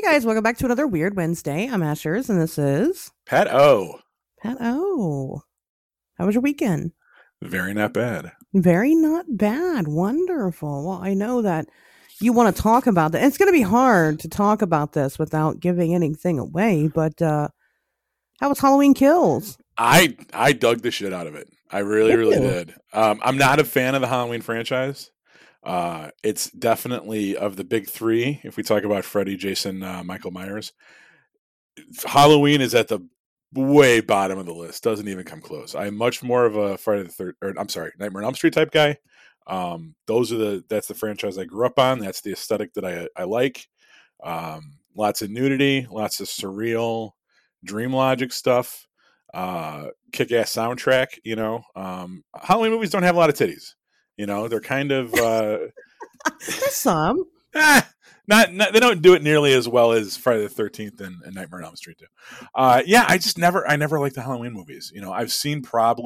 guys, welcome back to another Weird Wednesday. I'm Ashers, and this is Pat O. Pat O. How was your weekend? Very not bad. Very not bad. Wonderful. Well, I know that you want to talk about that. It's going to be hard to talk about this without giving anything away, but how was Halloween Kills? I dug the shit out of it. I really did. I'm not a fan of the Halloween franchise. It's definitely of the big three. If we talk about Freddy, Jason, Michael Myers, Halloween is at the way bottom of the list. Doesn't even come close. I'm much more of a Friday the Third, or I'm sorry, Nightmare on Elm Street type guy. That's the franchise I grew up on. That's the aesthetic that I like. Lots of nudity, lots of surreal, dream logic stuff. Kick-ass soundtrack. Halloween movies don't have a lot of titties. They're kind of There's some. Not they don't do it nearly as well as Friday the 13th and Nightmare on Elm Street do. I never liked the Halloween movies. I've seen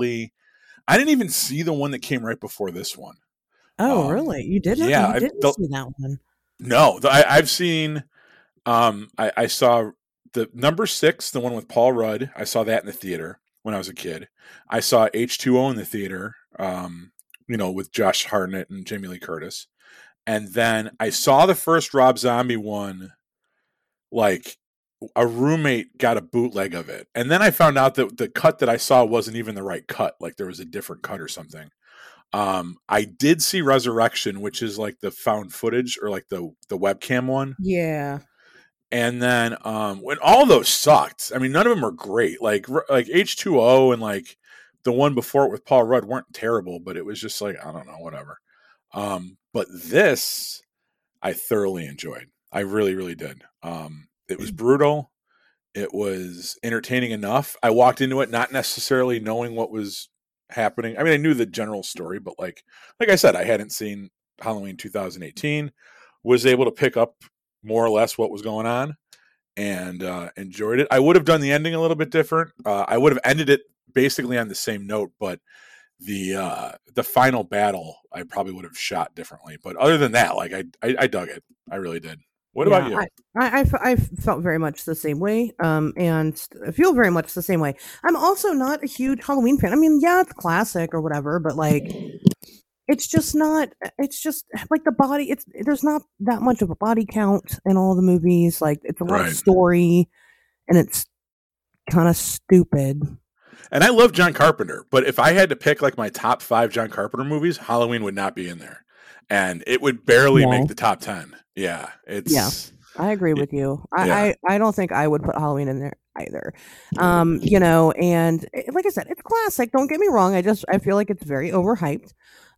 I didn't even see the one that came right before this one. Oh, really? You didn't? Yeah, you didn't see that one. No, I've seen. I saw the number 6, the one with Paul Rudd. I saw that in the theater when I was a kid. I saw H2O in the theater. With Josh Hartnett and Jamie Lee Curtis. And then I saw the first Rob Zombie one, like a roommate got a bootleg of it. And then I found out that the cut that I saw wasn't even the right cut. Like there was a different cut or something. I did see Resurrection, which is like the found footage or like the webcam one. Yeah. And then when all those sucked, I mean, none of them were great. Like H2O and like the one before it with Paul Rudd weren't terrible, but it was just like, I don't know, whatever. But this I thoroughly enjoyed. I really, really did. It was brutal. It was entertaining enough. I walked into it not necessarily knowing what was happening. I mean, I knew the general story, but like I said, I hadn't seen Halloween 2018, was able to pick up more or less what was going on and enjoyed it. I would have done the ending a little bit different. I would have ended it basically on the same note, but the final battle I probably would have shot differently. But other than that, like I dug it. I really did. What about you? I felt very much the same way, and I feel very much the same way. I'm also not a huge Halloween fan. I mean, yeah, it's classic or whatever, but like, it's just not. It's just like the body. There's not that much of a body count in all the movies. Like, it's a lot of story, and it's kind of stupid. And I love John Carpenter, but if I had to pick like my top 5 John Carpenter movies, Halloween would not be in there, and it would barely make the top 10. Yeah, I agree with you. I don't think I would put Halloween in there either. And like I said, it's classic. Don't get me wrong. I feel like it's very overhyped.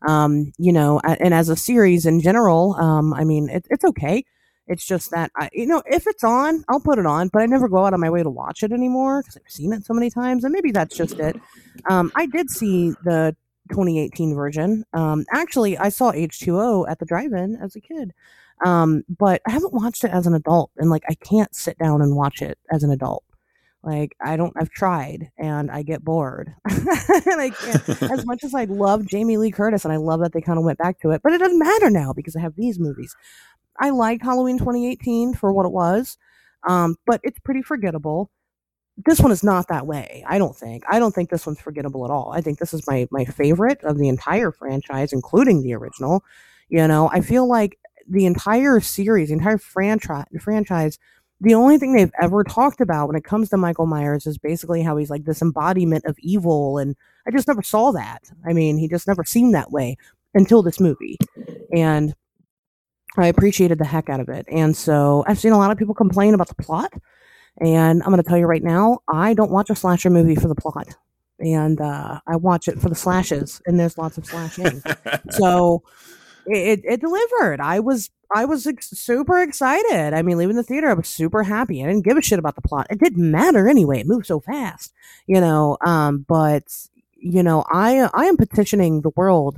And as a series in general, I mean, it's okay. It's just that if it's on, I'll put it on, but I never go out of my way to watch it anymore because I've seen it so many times, and maybe that's just it. I did see the 2018 version. Actually, I saw H2O at the drive-in as a kid. But I haven't watched it as an adult, and like I can't sit down and watch it as an adult. Like I've tried and I get bored. And I can't, as much as I love Jamie Lee Curtis and I love that they kind of went back to it, but it doesn't matter now because I have these movies. I liked Halloween 2018 for what it was. But it's pretty forgettable. This one is not that way. I don't think this one's forgettable at all. I think this is my favorite of the entire franchise, including the original. I feel like the entire series, the entire franchise, the only thing they've ever talked about when it comes to Michael Myers is basically how he's like this embodiment of evil. And I just never saw that. I mean, he just never seemed that way until this movie. And I appreciated the heck out of it. And so I've seen a lot of people complain about the plot. And I'm going to tell you right now, I don't watch a slasher movie for the plot. And I watch it for the slashes. And there's lots of slashing. So it delivered. I was super excited. I mean, leaving the theater, I was super happy. I didn't give a shit about the plot. It didn't matter anyway. It moved so fast, but I am petitioning the world,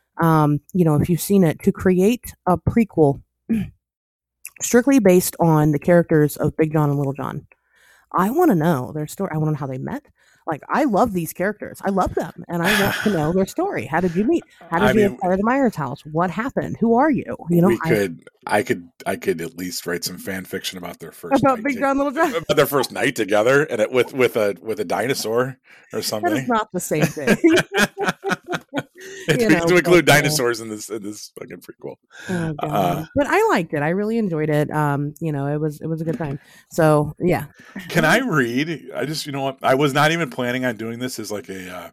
if you've seen it, to create a prequel strictly based on the characters of Big John and Little John. I want to know their story. I want to know how they met. like, I love these characters. I love them, and I want to know their story. How did you meet? How did you acquire the Myers house? What happened? Who are you? You know, I could at least write some fan fiction about their first about Big John, Little John, about their first night together, and with a dinosaur or something. That is not the same thing. To include dinosaurs in this fucking prequel. Oh, but I liked it. I really enjoyed it. It was a good time. So yeah. Can I read? I just, you know what? I was not even planning on doing this as like a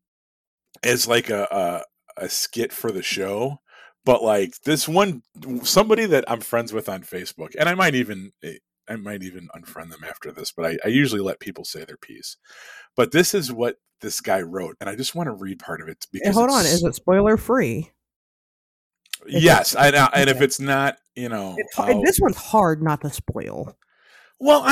skit for the show, but like this one, somebody that I'm friends with on Facebook, and I might even unfriend them after this, but I usually let people say their piece. But this is what this guy wrote, and I just want to read part of it because hold on, is it spoiler free? Yes, and if it's not, this one's hard not to spoil. Well,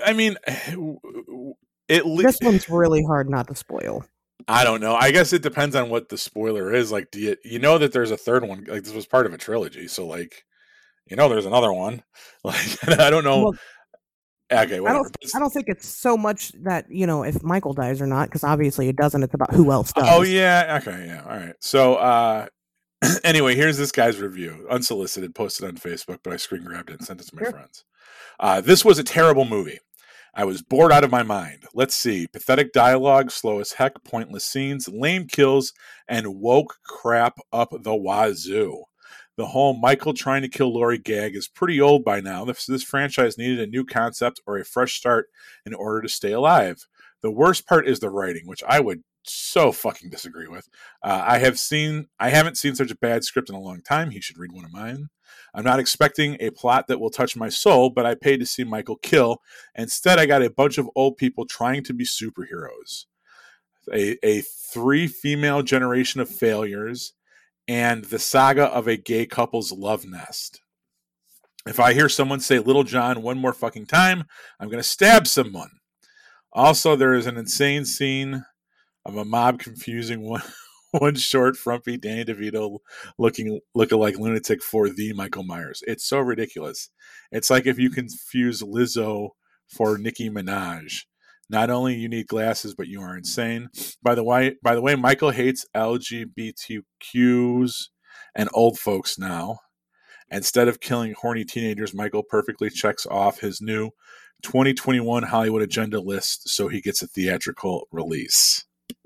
this one's really hard not to spoil. I don't know. I guess it depends on what the spoiler is. Like, do you know that there's a third one? Like, this was part of a trilogy, so like, there's another one. Like, I don't know. Well, okay, whatever. I don't think it's so much that if Michael dies or not, because obviously it doesn't. It's about who else does. Oh yeah. Okay. Yeah. All right. So anyway, here's this guy's review, unsolicited, posted on Facebook, but I screen grabbed it and sent it to my friends. This was a terrible movie. I was bored out of my mind. Let's see. Pathetic dialogue, slow as heck, pointless scenes, lame kills, and woke crap up the wazoo. The whole Michael trying to kill Laurie gag is pretty old by now. This franchise needed a new concept or a fresh start in order to stay alive. The worst part is the writing, which I would so fucking disagree with. I haven't seen such a bad script in a long time. He should read one of mine. I'm not expecting a plot that will touch my soul, but I paid to see Michael kill. Instead, I got a bunch of old people trying to be superheroes. A 3 female generation of failures, and the saga of a gay couple's love nest. If I hear someone say Little John one more fucking time, I'm going to stab someone. Also, there is an insane scene of a mob confusing one short, frumpy Danny DeVito looking like lunatic for the Michael Myers. It's so ridiculous. It's like if you confuse Lizzo for Nicki Minaj. Not only you need glasses, but you are insane. By the way, Michael hates LGBTQs and old folks now. Instead of killing horny teenagers, Michael perfectly checks off his new 2021 Hollywood agenda list so he gets a theatrical release.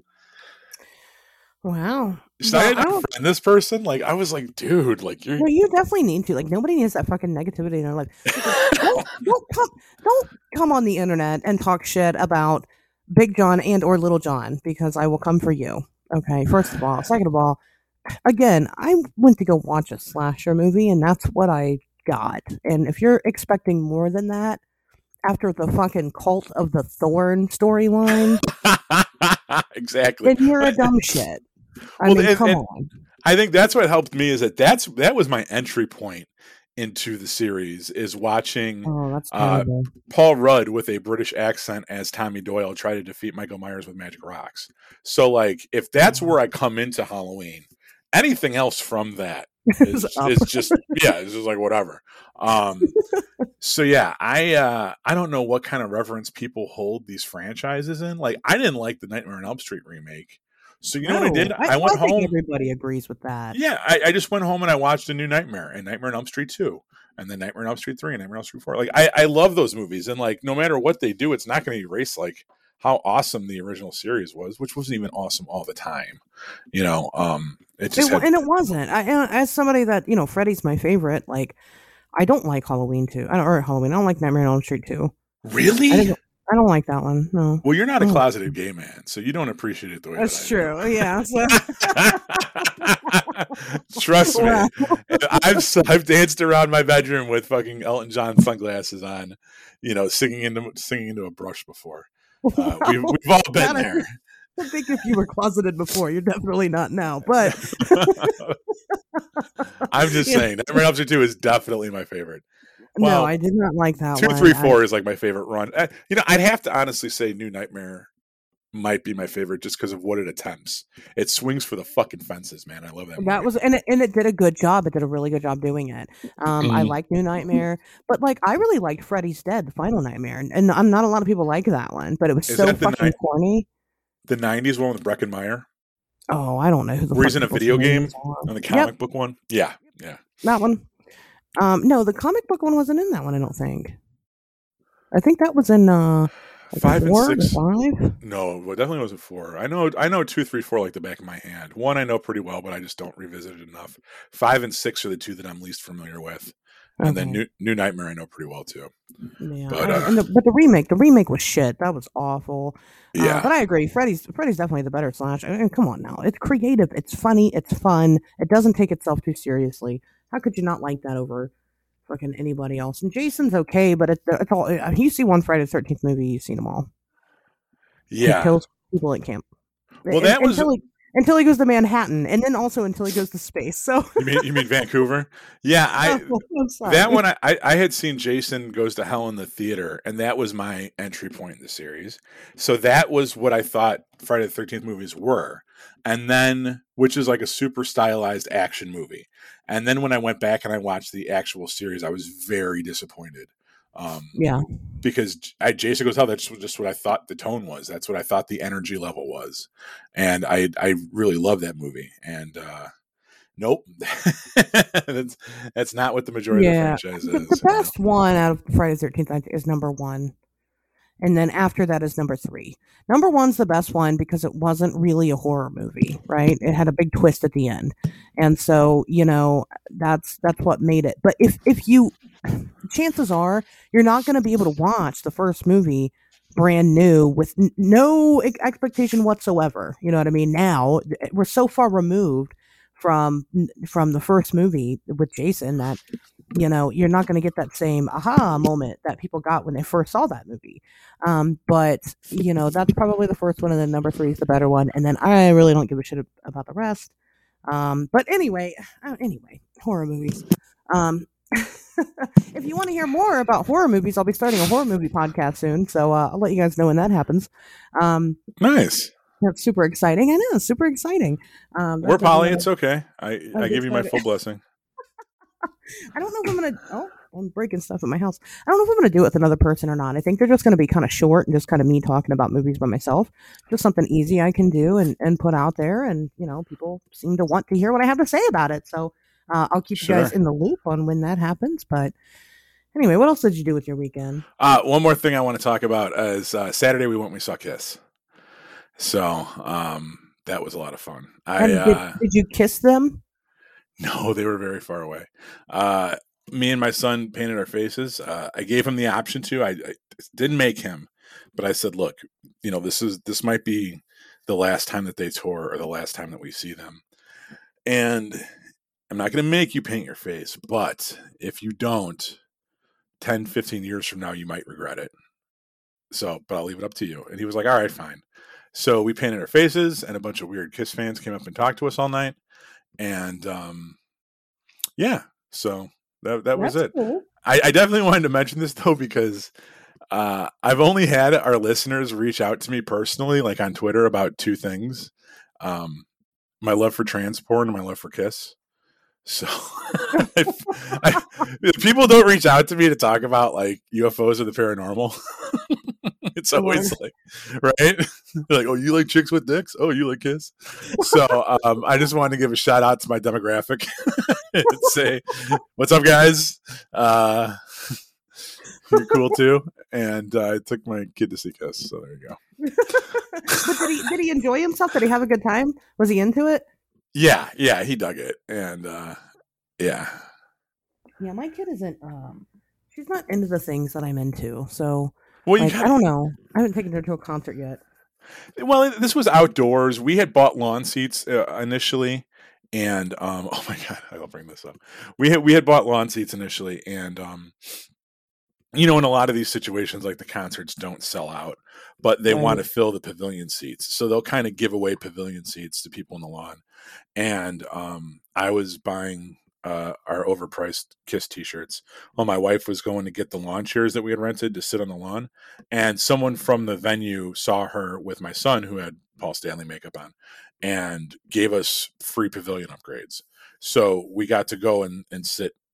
Wow. Should I friend this person? Like, I was like, dude, like you're. Well, you definitely need to. Like, nobody needs that fucking negativity in their life. Don't come on the internet and talk shit about Big John and or Little John, because I will come for you. Okay, first of all. Second of all, again, I went to go watch a slasher movie, and that's what I got. And if you're expecting more than that after the fucking Cult of the Thorn storyline, exactly, then you're a dumb shit. I mean, come on. I think that's what helped me, is that was my entry point into the series, is watching Paul Rudd with a British accent as Tommy Doyle try to defeat Michael Myers with magic rocks. So, like, if that's where I come into Halloween, anything else from that is just it's just like whatever. So yeah, I don't know what kind of reverence people hold these franchises in. Like, I didn't like the Nightmare on Elm Street remake. So you know what I did? I went home. Everybody agrees with that. Yeah, I just went home and I watched a new Nightmare, and Nightmare on Elm Street 2, and then Nightmare on Elm Street 3, and Nightmare on Elm Street 4. Like, I love those movies, and like no matter what they do, it's not going to erase like how awesome the original series was, which wasn't even awesome all the time. It wasn't. As somebody that Freddy's my favorite. Like, I don't like Halloween 2. I don't like Nightmare on Elm Street 2. Really? I don't like that one. No. Well, you're not a closeted gay man, so you don't appreciate it the way that's true. Yeah. So. Trust me, I've danced around my bedroom with fucking Elton John sunglasses on, singing into a brush before. We've all been there. I think if you were closeted before, you're definitely not now. But I'm just saying, Nightmare on Elm Street 2 is definitely my favorite. Well, no, I did not like that 2, 3, 4 is like my favorite run. I'd have to honestly say New Nightmare might be my favorite just because of what it attempts. It swings for the fucking fences, man. I love that movie. That was, and it did a good job. It did a really good job doing it. I like New Nightmare, but like I really liked Freddy's Dead, the Final Nightmare, and not a lot of people like that one, but it was so fucking corny. The 90s one with Breckin Meyer. Oh, I don't know who the Where fuck he's in a people's video game names are. on the Yep, comic book one. Yeah, yeah. that one. No, the comic book one wasn't in that one, I don't think. I think that was in like 5 and 4 or 6. 5. No, it definitely wasn't 4. I know 2, 3, 4 like the back of my hand. 1 I know pretty well, but I just don't revisit it enough. 5 and 6 are the two that I'm least familiar with. And then Okay. New Nightmare I know pretty well too. Yeah, But but the remake was shit. That was awful. yeah. But I agree. Freddy's definitely the better slash. I mean, come on now. It's creative. It's funny. It's fun. It doesn't take itself too seriously. How could you not like that over fucking anybody else? And Jason's okay, but it's all. You see one Friday the 13th movie, you've seen them all. He Yeah. kills people at camp. Well, that was Until he goes to Manhattan, and then also until he goes to space. So you mean Vancouver? Yeah, I'm sorry. that one I had seen Jason Goes to Hell in the theater, and that was my entry point in the series. So that was what I thought Friday the 13th movies were. And then, which is like a super stylized action movie. And then when I went back and I watched the actual series, I was very disappointed. Yeah. Because Jason Goes to Hell, that's just what I thought the tone was. That's what I thought the energy level was. And I really love that movie. And nope. that's not what the majority of the franchise is. The best one out of Friday the 13th is number 1. And then after that is number 3. Number 1's the best one because it wasn't really a horror movie, right? It had a big twist at the end. And so, that's what made it. But if you chances are you're not going to be able to watch the first movie brand new with no expectation whatsoever. You know what I mean? Now we're so far removed from the first movie with Jason that you're not going to get that same aha moment that people got when they first saw that movie. But that's probably the first one, and then number 3 is the better one, and then I really don't give a shit about the rest. But anyway, horror movies. If you want to hear more about horror movies, I'll be starting a horror movie podcast soon, so I'll let you guys know when that happens. Nice. That's super exciting. I know, super exciting. We're Polly. It's okay. I give you my full blessing. I don't know if I'm gonna. Oh, I'm breaking stuff at my house. I don't know if I'm gonna do it with another person or not. I think they're just gonna be kind of short and just kind of me talking about movies by myself. Just something easy I can do and put out there, and people seem to want to hear what I have to say about it. So I'll keep you guys in the loop on when that happens. But anyway, what else did you do with your weekend? One more thing I want to talk about is Saturday we saw Kiss. So that was a lot of fun. Did you kiss them? No, they were very far away. Me and my son painted our faces. I gave him the option to. I didn't make him, but I said, "Look, this might be the last time that they tour or the last time that we see them, and I'm not going to make you paint your face, but if you don't, 10, 15 years from now, you might regret it. So, but I'll leave it up to you." And he was like, "All right, fine." So we painted our faces, and a bunch of weird Kiss fans came up and talked to us all night. And yeah, so that was it. Cool. I definitely wanted to mention this though because I've only had our listeners reach out to me personally, like on Twitter, about 2 things: my love for trans porn and my love for Kiss. So if people don't reach out to me to talk about like UFOs or the paranormal, it's always like, right? Like, oh, you like chicks with dicks? Oh, you like Kiss? So I just wanted to give a shout out to my demographic and say, what's up, guys? You're cool too. And I took my kid to see Kiss. So there you go. But did he enjoy himself? Did he have a good time? Was he into it? Yeah, he dug it. And yeah. Yeah, my kid isn't she's not into the things that I'm into. So well, I don't know. I haven't taken her to a concert yet. Well, this was outdoors. We had bought lawn seats initially, and oh my god, I'll bring this up. We had bought lawn seats initially, and in a lot of these situations, like the concerts don't sell out, but they want to fill the pavilion seats, so they'll kind of give away pavilion seats to people on the lawn. And I was buying our overpriced Kiss t-shirts while my wife was going to get the lawn chairs that we had rented to sit on the lawn, and someone from the venue saw her with my son who had Paul Stanley makeup on and gave us free pavilion upgrades. So we got to go and sit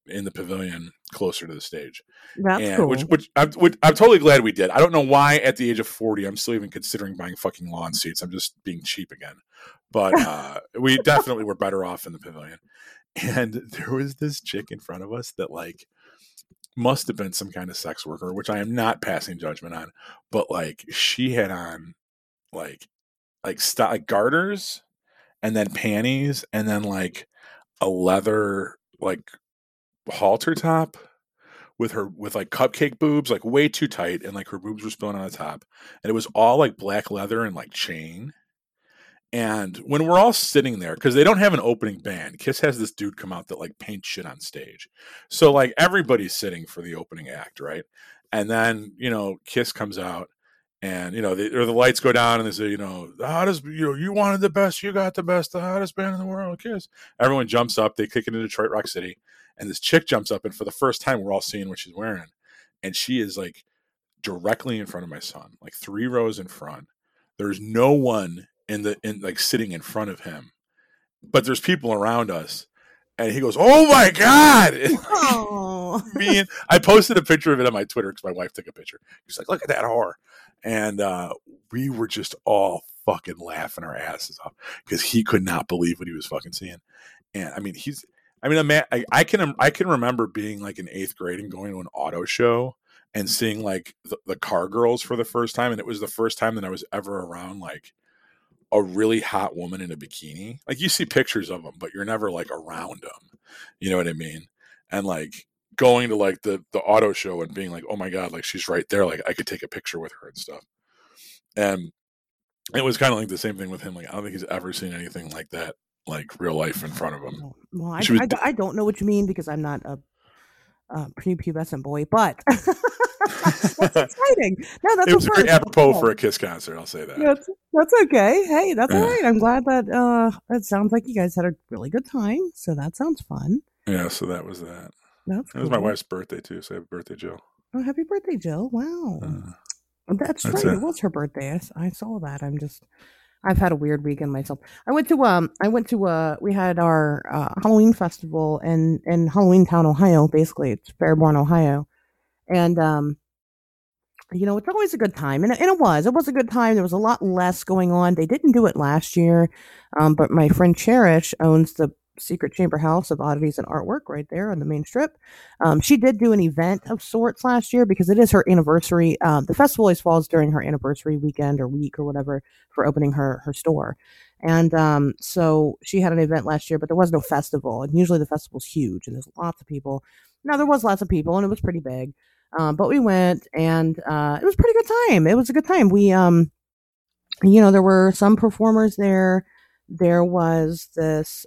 in the pavilion closer to the stage. That's And cool. which I'm totally glad we did. I don't know why at the age of 40 I'm still even considering buying fucking lawn seats. I'm just being cheap again. But we definitely were better off in the pavilion. And there was this chick in front of us that like must have been some kind of sex worker, which I am not passing judgment on, but like she had on like garters and then panties and then like a leather like halter top with like cupcake boobs, like way too tight, and like her boobs were spilling on the top, and it was all like black leather and like chain. And when we're all sitting there, because they don't have an opening band, Kiss has this dude come out that like paints shit on stage. So like everybody's sitting for the opening act, right? And then, Kiss comes out and, the lights go down and they say, the hottest, you wanted the best, you got the best, the hottest band in the world, Kiss. Everyone jumps up, they kick into Detroit Rock City. And this chick jumps up, and for the first time, we're all seeing what she's wearing. And she is like directly in front of my son, like 3 rows in front. There's no one in like sitting in front of him, but there's people around us, and he goes, "Oh my god!" I posted a picture of it on my Twitter because my wife took a picture. She's like, "Look at that whore," and we were just all fucking laughing our asses off because he could not believe what he was fucking seeing. And I can remember being like in 8th grade and going to an auto show and seeing like the car girls for the first time, and it was the first time that I was ever around like a really hot woman in a bikini. Like you see pictures of them, but you're never like around them. You know what I mean? And like going to like the auto show and being like, oh my God, like she's right there. Like I could take a picture with her and stuff. And it was kind of like the same thing with him. Like I don't think he's ever seen anything like that, like real life in front of him. Well, I don't know what you mean because I'm not a prepubescent boy, but that's exciting. No, that's it was very apropos for a Kiss concert. I'll say that. That's okay. Hey, that's all right. I'm glad that it sounds like you guys had a really good time. So that sounds fun. Yeah. So that was that. It was my wife's birthday too. So happy birthday, Jill. Oh, happy birthday, Jill! Wow, that's right. It was her birthday. I saw that. I've had a weird weekend myself. We had our Halloween festival in Halloween Town, Ohio. Basically, it's Fairborn, Ohio, and it's always a good time, and it was a good time. There was a lot less going on. They didn't do it last year, but my friend Cherish owns the Secret Chamber House of Oddities and Artwork right there on the main strip. She did do an event of sorts last year because it is her anniversary. The festival always falls during her anniversary weekend or week or whatever for opening her store. And so she had an event last year, but there was no festival. And usually the festival's huge and there's lots of people. Now there was lots of people and it was pretty big. But we went and it was a pretty good time. It was a good time. We, there were some performers there. There was this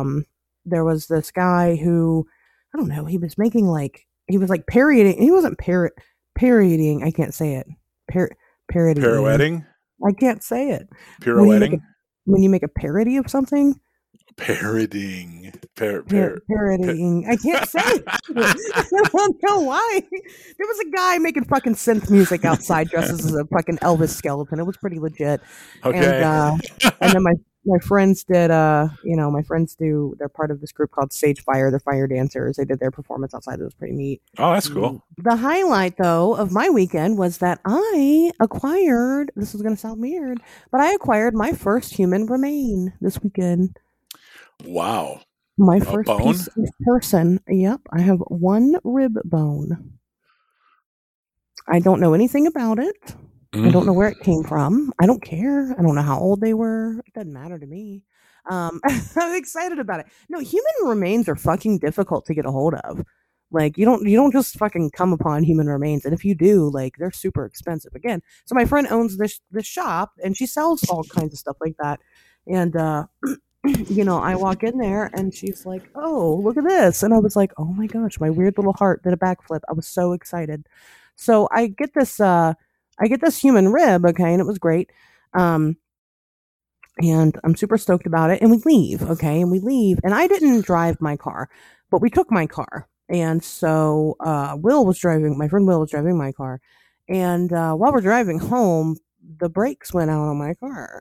guy who, I don't know, he was parodying. He wasn't parodying. I can't say it. Parodying. Pirouetting? I can't say it. Pirouetting? When you make a parody of something. Parodying. Parodying. I can't say it. I don't know why. There was a guy making fucking synth music outside dressed as a fucking Elvis skeleton. It was pretty legit. Okay. And then my friends did, they're part of this group called Sage Fire. They're fire dancers. They did their performance outside. It was pretty neat. Oh, that's cool. The highlight, though, of my weekend was that I acquired, this is going to sound weird, but I acquired my first human remain this weekend. Wow. My first piece of person. Yep. I have 1 rib bone. I don't know anything about it. I don't know where it came from. I don't care. I don't know how old they were. It doesn't matter to me. I'm excited about it. No, human remains are fucking difficult to get a hold of. Like you don't just fucking come upon human remains, and if you do, like they're super expensive. Again, so my friend owns this shop, and she sells all kinds of stuff like that. And I walk in there, and she's like, "Oh, look at this!" And I was like, "Oh my gosh!" My weird little heart did a backflip. I was so excited. So I get this human rib, okay, and it was great. And I'm super stoked about it. And we leave, okay, and I didn't drive my car, but we took my car. And so my friend Will was driving my car. And while we're driving home, the brakes went out on my car.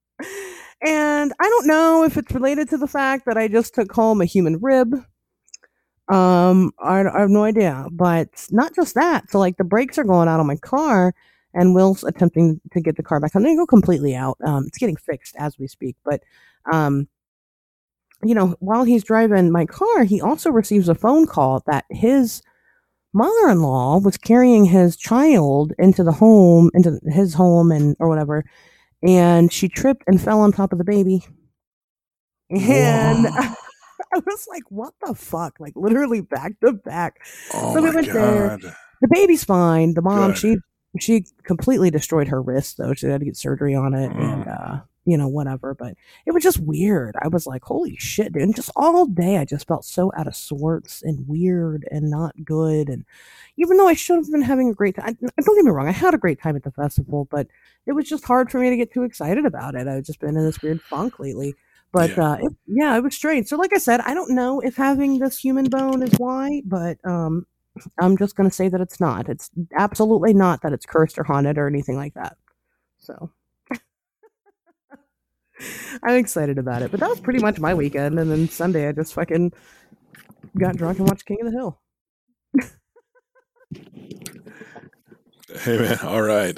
And I don't know if it's related to the fact that I just took home a human rib, I have no idea, but not just that. So like the brakes are going out on my car, and Will's attempting to get the car back on. They go completely out. It's getting fixed as we speak, but um, while he's driving my car, he also receives a phone call that his mother-in-law was carrying his child into his home and or whatever, and she tripped and fell on top of the baby. And Whoa. I was like, what the fuck? Like literally back to back. Oh So we my went there. god. The baby's fine. The mom, Good. she completely destroyed her wrist though. She had to get surgery on it and whatever. But it was just weird. I was like, holy shit, dude. And just all day I just felt so out of sorts and weird and not good. And even though I should have been having a great time, don't get me wrong, I had a great time at the festival, but it was just hard for me to get too excited about it. I've just been in this weird funk lately. But it was strange. So, like I said, I don't know if having this human bone is why, but I'm just going to say that it's not. It's absolutely not that it's cursed or haunted or anything like that. So, I'm excited about it. But that was pretty much my weekend. And then Sunday, I just fucking got drunk and watched King of the Hill. Hey man, all right.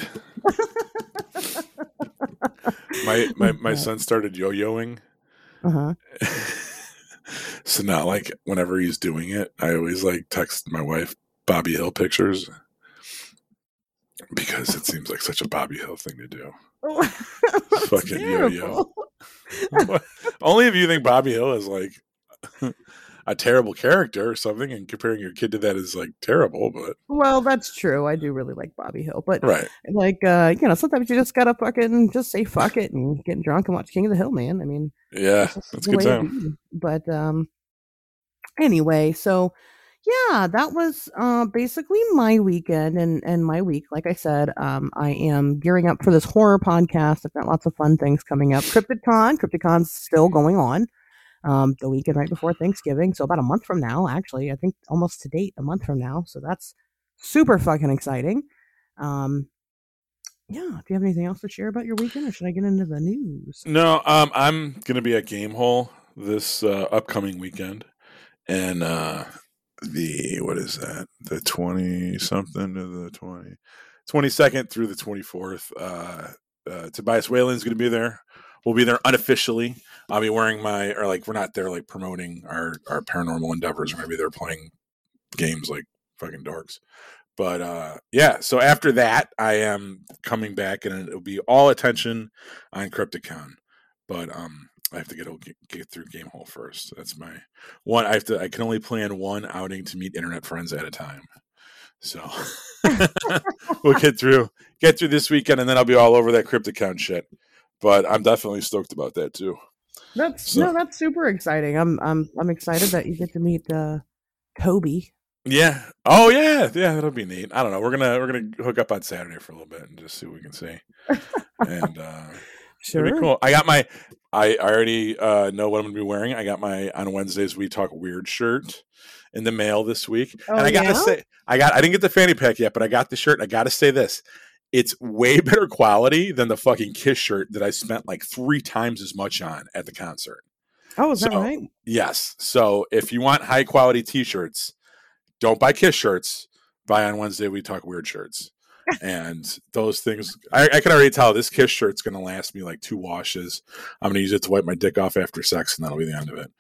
My son started yo-yoing. Uh-huh. So now, like, whenever he's doing it, I always like text my wife Bobby Hill pictures because it seems like such a Bobby Hill thing to do. Fucking yo-yo. Only if you think Bobby Hill is like a terrible character or something, and comparing your kid to that is like terrible. But well, that's true. I do really like Bobby Hill, but right, like sometimes you just gotta fucking just say fuck it and get drunk and watch King of the Hill, man. I mean, yeah, that's a good time. But anyway, so yeah, that was basically my weekend and my week. Like I said, I am gearing up for this horror podcast. I've got lots of fun things coming up. Crypticon's still going on. The weekend right before Thanksgiving. So about a month from now, actually, I think almost to date, a month from now. So that's super fucking exciting. Yeah. Do you have anything else to share about your weekend, or should I get into the news? No, I'm gonna be at Gamehole this upcoming weekend, and what is that? The 20 something to the 22nd through the 24th. Tobias Whalen's gonna be there. We'll be there unofficially. I'll be wearing we're not there like promoting our paranormal endeavors. We're gonna be there playing games like fucking dorks. But yeah, so after that, I am coming back, and it'll be all attention on Crypticon. But I have to get through Gamehole first. That's my one. I can only plan one outing to meet internet friends at a time. So we'll get through this weekend, and then I'll be all over that Crypticon shit. But I'm definitely stoked about that too. That's super exciting. I'm excited that you get to meet Kobe. Yeah. Oh yeah. Yeah, that'll be neat. I don't know. We're gonna hook up on Saturday for a little bit and just see what we can see. And sure. It'll be cool. I already know what I'm gonna be wearing. I got my On Wednesdays We Talk Weird shirt in the mail this week. Oh, and I gotta say I didn't get the fanny pack yet, but I got the shirt. I gotta say this. It's way better quality than the fucking Kiss shirt that I spent like 3 times as much on at the concert. Oh, is that right? Yes. So if you want high quality t-shirts, don't buy Kiss shirts. Buy On Wednesday We Talk Weird shirts. And those things, I can already tell this Kiss shirt's going to last me like 2 washes. I'm going to use it to wipe my dick off after sex, and that'll be the end of it.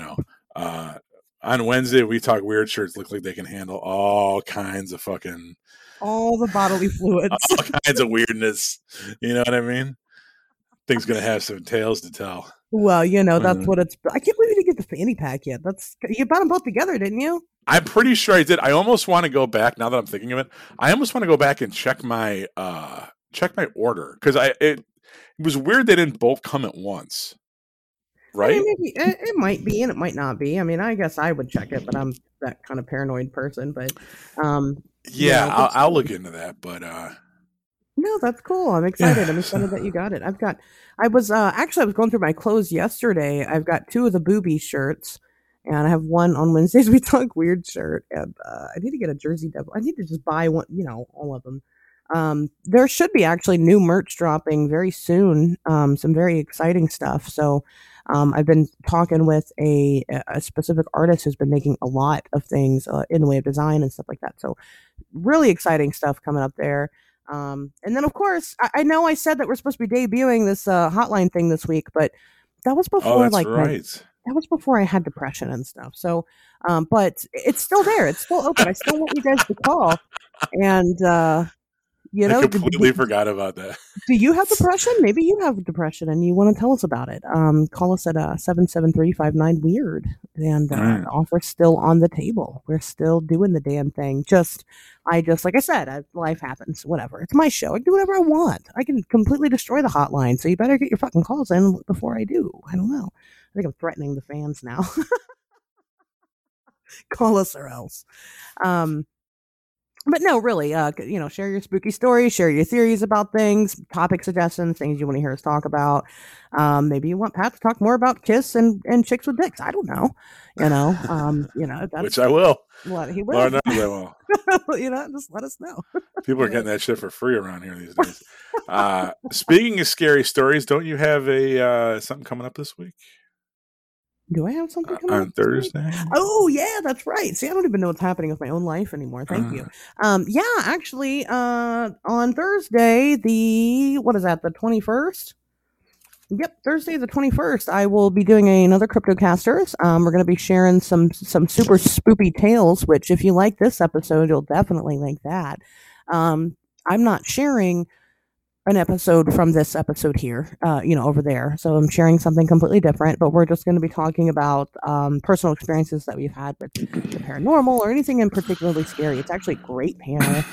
On Wednesday We Talk Weird shirts look like they can handle all kinds of fucking... all the bodily fluids. all kinds of weirdness. You know what I mean? Thing's going to have some tales to tell. Well, that's what it's... I can't believe you didn't get the fanny pack yet. You bought them both together, didn't you? I'm pretty sure I did. I almost want to go back, now that I'm thinking of it. I almost want to go back and check my order, because it was weird they didn't both come at once. Right? I mean, maybe it might be and it might not be. I mean, I guess I would check it, but I'm that kind of paranoid person. But yeah, I'll look into that. But no, that's cool. I'm excited. I'm excited that you got it. I was going through my clothes yesterday. I've got 2 of the Booby shirts, and I have one On Wednesdays We Talk Weird shirt, and I need to get a Jersey Devil. I need to just buy one, all of them. There should be actually new merch dropping very soon. Some very exciting stuff. So I've been talking with a specific artist who's been making a lot of things in the way of design and stuff like that. So really exciting stuff coming up there. And then of course, I know I said that we're supposed to be debuting this hotline thing this week, but that was Oh, before that's right. that was before I had depression and stuff. So, but it's still there. It's still open. I still want you guys to call. And, you I know, completely forgot about that. do you have depression? Maybe you have depression and you want to tell us about it. Call us at 773-59-WEIRD. And the offer's still on the table. We're still doing the damn thing. Like I said, life happens. Whatever. It's my show. I can do whatever I want. I can completely destroy the hotline. So you better get your fucking calls in before I do. I don't know. I think I'm threatening the fans now. Call us or else. But no, really, share your spooky stories, share your theories about things, topic suggestions, things you want to hear us talk about. Maybe you want Pat to talk more about Kiss and chicks with dicks. I don't know. That's, which I will. What he will. Lord knows I will. Just let us know. People are getting that shit for free around here these days. Speaking of scary stories, don't you have a something coming up this week? Do I have something coming on Thursday? Oh, yeah, that's right. See, I don't even know what's happening with my own life anymore. Thank you. Yeah, actually, on Thursday, the 21st? Yep, Thursday the 21st, I will be doing another CryptoCasters. We're going to be sharing some super spoopy tales, which if you like this episode, you'll definitely like that. I'm not sharing an episode from this episode here, over there. So I'm sharing something completely different, but we're just going to be talking about personal experiences that we've had with the paranormal or anything in particularly scary. It's actually a great panel.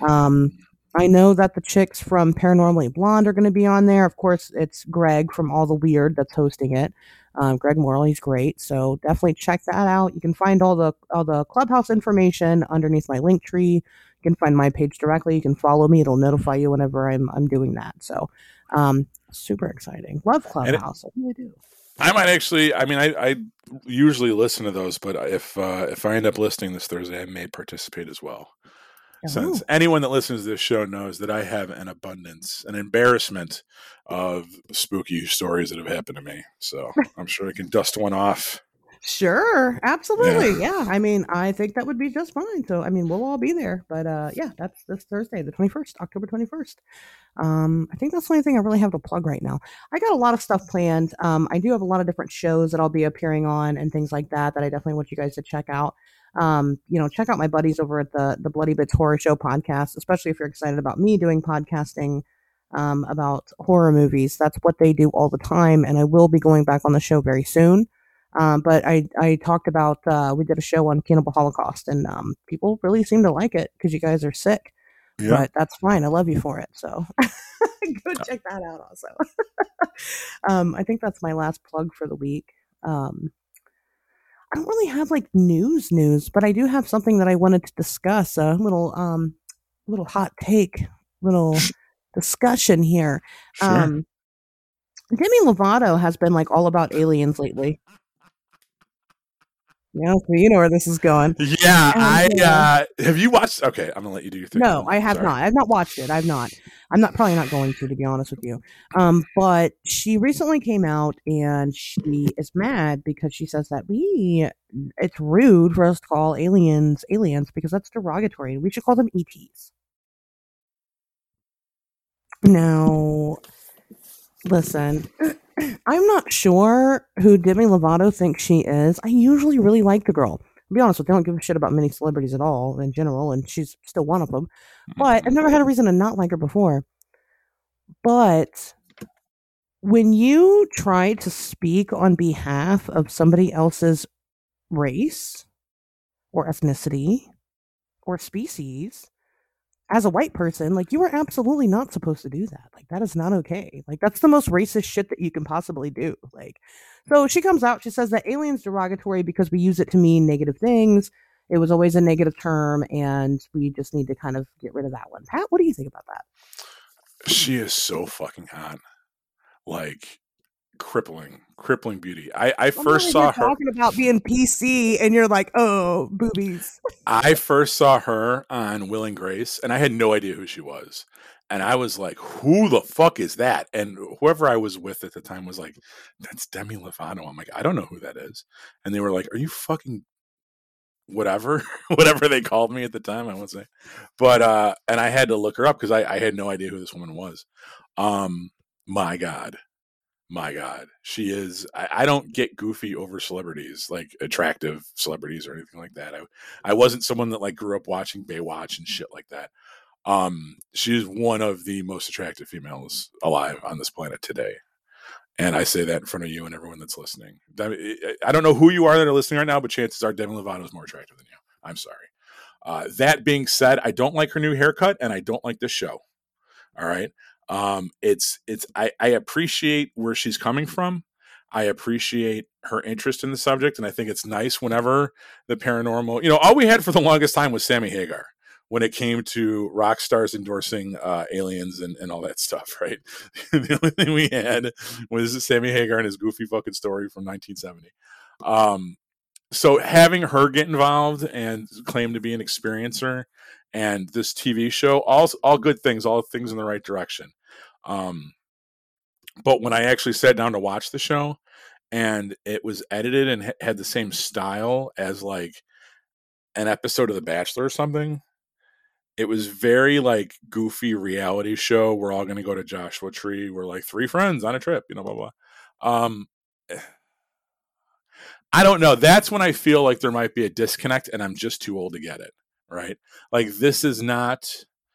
I know that the chicks from Paranormally Blonde are going to be on there. Of course, it's Greg from All the Weird that's hosting it. Greg Morrill, he's great. So definitely check that out. You can find all the Clubhouse information underneath my link tree. You can find my page directly. You can follow me. It'll notify you whenever I'm doing that. So, super exciting. Love Clubhouse. I really do. I might actually. I mean, I usually listen to those, but if I end up listening this Thursday, I may participate as well. Since anyone that listens to this show knows that I have an embarrassment of spooky stories that have happened to me. So I'm sure I can dust one off. Sure, absolutely. Yeah. I mean, I think that would be just fine. So, I mean, we'll all be there. But yeah, that's this Thursday, the 21st, October 21st. I think that's the only thing I really have to plug right now. I got a lot of stuff planned. I do have a lot of different shows that I'll be appearing on and things like that I definitely want you guys to check out. Check out my buddies over at the Bloody Bits Horror Show podcast, especially if you're excited about me doing podcasting about horror movies. That's what they do all the time, and I will be going back on the show very soon. But I talked about, we did a show on Cannibal Holocaust, and people really seem to like it because you guys are sick. Yeah. But that's fine. I love you for it. So go check that out also. I think that's my last plug for the week. I don't really have like news, but I do have something that I wanted to discuss. A little hot take, little discussion here. Sure. Demi Lovato has been like all about aliens lately. Yeah, so you know where this is going. Yeah, have you watched? Okay, I'm gonna let you do your thing. No, I have not. I've not watched it. I'm probably not going to be honest with you. But she recently came out and she is mad because she says that it's rude for us to call aliens because that's derogatory. We should call them ETs. Now, listen. I'm not sure who Demi Lovato thinks she is. I usually really like the girl. To be honest with you, I don't give a shit about many celebrities at all in general, and she's still one of them. But I've never had a reason to not like her before. But when you try to speak on behalf of somebody else's race or ethnicity or species, as a white person, like, you are absolutely not supposed to do that. Like, that is not okay. Like, that's the most racist shit that you can possibly do. Like, so she comes out, she says that alien's derogatory because we use it to mean negative things. It was always a negative term, and we just need to kind of get rid of that one. Pat, what do you think about that? She is so fucking hot. Like, crippling beauty. I I'm over first here saw her. talking about being PC, and you're like, "Oh, boobies." I first saw her on Will and Grace, and I had no idea who she was. And I was like, "Who the fuck is that?" And whoever I was with at the time was like, "That's Demi Lovato." I'm like, "I don't know who that is." And they were like, "Are you fucking whatever?" Whatever they called me at the time, I won't say. But and I had to look her up because I had no idea who this woman was. Um, my God. My God, she is. I don't get goofy over celebrities, like attractive celebrities or anything like that. I wasn't someone that like grew up watching Baywatch and shit like that. She's one of the most attractive females alive on this planet today, and I say that in front of you and everyone that's listening. I don't know who you are that are listening right now, but chances are Demi Lovato is more attractive than you. I'm sorry. That being said, I don't like her new haircut, and I don't like this show. All right. I appreciate where she's coming from. I appreciate her interest in the subject, and I think it's nice whenever the paranormal, all we had for the longest time was Sammy Hagar when it came to rock stars endorsing aliens and all that stuff, right? The only thing we had was Sammy Hagar and his goofy fucking story from 1970. So having her get involved and claim to be an experiencer and this TV show, all good things, all things in the right direction. But when I actually sat down to watch the show and it was edited and had the same style as like an episode of The Bachelor or something, it was very like goofy reality show. We're all going to go to Joshua Tree. We're like three friends on a trip, blah, blah. I don't know. That's when I feel like there might be a disconnect and I'm just too old to get it. Right. Like this is not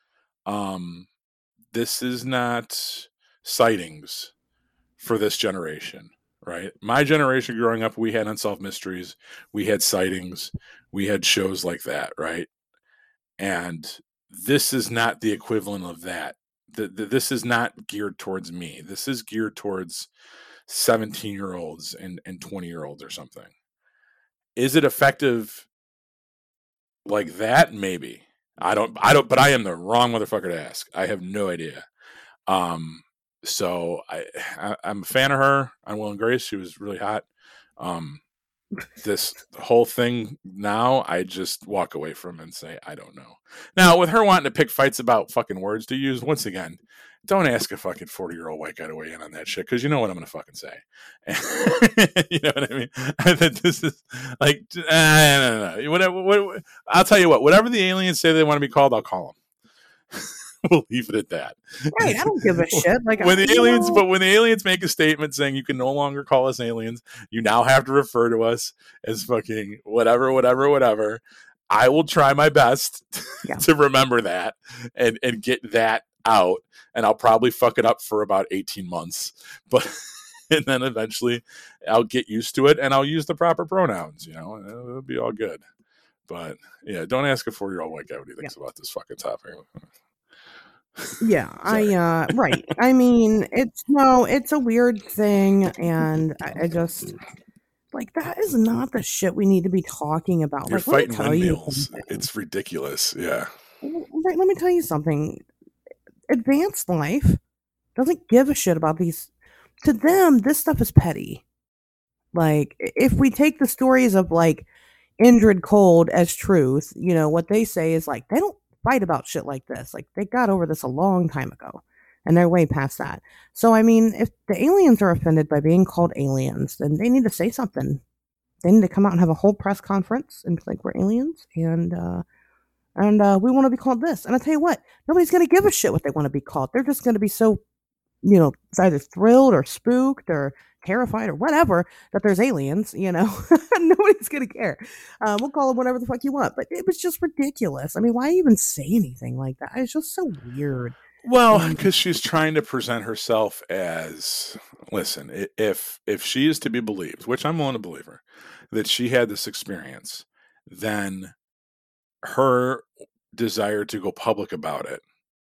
sightings for this generation. Right. My generation growing up, we had Unsolved Mysteries. We had sightings. We had shows like that. Right. And this is not the equivalent of that. This is not geared towards me. This is geared towards 17-year-olds and 20-year-olds or something. Is it effective like that? Maybe. I don't, but I am the wrong motherfucker to ask. I have no idea. So I'm a fan of her on Will and Grace. She was really hot. This whole thing now, I just walk away from and say, I don't know. Now, with her wanting to pick fights about fucking words to use, once again, don't ask a fucking 40-year-old white guy to weigh in on that shit because you know what I'm going to fucking say. You know what I mean? I think this is like, I don't know. Whatever, I'll tell you what, whatever the aliens say they want to be called, I'll call them. We'll leave it at that. Right, I don't give a shit. Like when the aliens make a statement saying you can no longer call us aliens, you now have to refer to us as fucking whatever. I will try my best to remember that and get that out, and I'll probably fuck it up for about 18 months, but and then eventually I'll get used to it and I'll use the proper pronouns. And it'll be all good. But yeah, don't ask a 4-year-old white guy what he thinks about this fucking topic. Yeah, right. I mean, it's a weird thing, and I just like that is not the shit we need to be talking about. You're like, fighting windmills. It's ridiculous. Yeah. Right. Let me tell you something. Advanced life doesn't give a shit about these. To them, this stuff is petty. Like, if we take the stories of like Indrid Cold as truth, what they say is like they don't fight about shit like this. Like they got over this a long time ago and they're way past that. So I mean, if the aliens are offended by being called aliens, then they need to say something. They need to come out and have a whole press conference and be like, we're aliens and we want to be called this. And I tell you what, nobody's going to give a shit what they want to be called. They're just going to be so, it's either thrilled or spooked or terrified or whatever that there's aliens, nobody's gonna care. We'll call them whatever the fuck you want, but it was just ridiculous. I mean, why even say anything like that? It's just so weird. Well, because she's trying to present herself as, listen, if she is to be believed, which I'm willing to believe her, that she had this experience, then her desire to go public about it,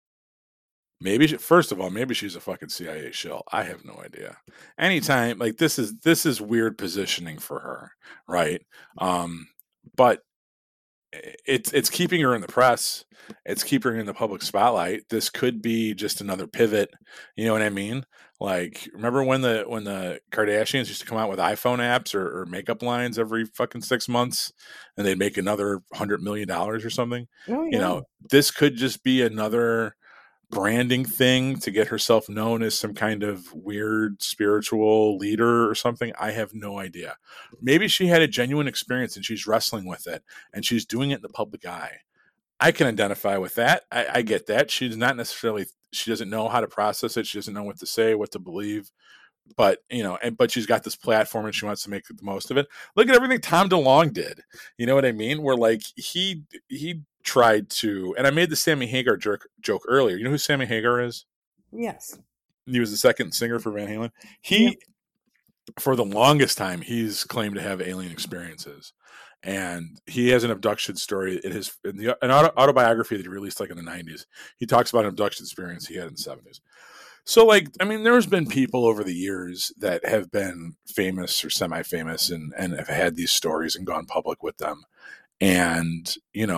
first of all, maybe she's a fucking CIA shill. I have no idea. Anytime, like this is weird positioning for her, right? But it's keeping her in the press. It's keeping her in the public spotlight. This could be just another pivot. You know what I mean? Like, remember when the Kardashians used to come out with iPhone apps or makeup lines every fucking 6 months, and they'd make another $100 million or something? Oh You yeah. know, this could just be another branding thing to get herself known as some kind of weird spiritual leader or something. I have no idea. Maybe she had a genuine experience and she's wrestling with it and she's doing it in the public eye. I can identify with that. I get that. She's not necessarily, she doesn't know how to process it. She doesn't know what to say, what to believe. But but she's got this platform and she wants to make the most of it. Look at everything Tom DeLonge did. You know what I mean? Where like he tried to, and I made the Sammy Hagar joke earlier. You know who Sammy Hagar is? Yes. He was the second singer for Van Halen. Yep. He, for the longest time, he's claimed to have alien experiences, and he has an abduction story in an autobiography that he released like in the '90s. He talks about an abduction experience he had in the '70s. So, like, I mean, there's been people over the years that have been famous or semi-famous and have had these stories and gone public with them. And,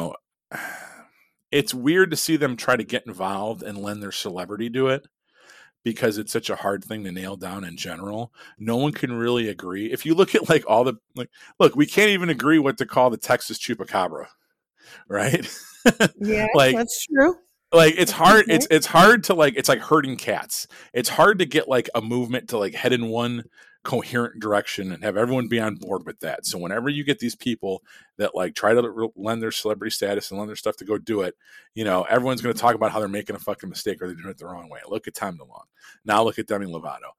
it's weird to see them try to get involved and lend their celebrity to it because it's such a hard thing to nail down in general. No one can really agree. If you look at like all the, like, look, we can't even agree what to call the Texas chupacabra, right? Yeah, like, that's true. like it's hard Okay. it's hard to like, it's like herding cats. It's hard to get like a movement to like head in one coherent direction and have everyone be on board with that. So whenever you get these people that like try to lend their celebrity status and lend their stuff to go do it, everyone's going to talk about how they're making a fucking mistake or they're doing it the wrong way. Look at Tom DeLonge. Now look at Demi Lovato.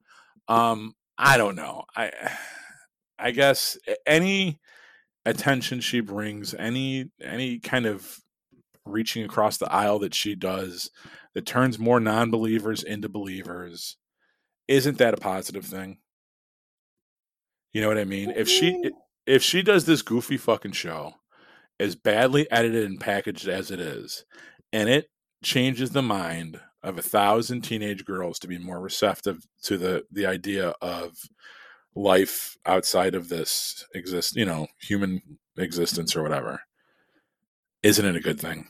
I don't know. I guess any attention she brings, any kind of reaching across the aisle that she does, that turns more non-believers into believers, isn't that a positive thing? You know what I mean? If she does this goofy fucking show, as badly edited and packaged as it is, and it changes the mind of 1,000 teenage girls to be more receptive to the idea of life outside of this human existence or whatever, isn't it a good thing?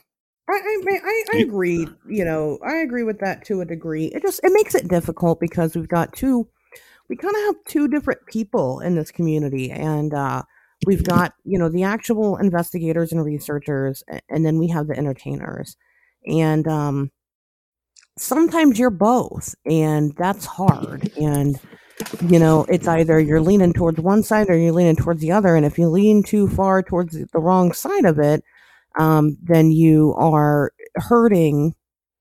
I agree. I agree with that to a degree. It makes it difficult because we kind of have two different people in this community, and we've got the actual investigators and researchers, and then we have the entertainers, and sometimes you're both, and that's hard. And it's either you're leaning towards one side or you're leaning towards the other, and if you lean too far towards the wrong side of it, then you are hurting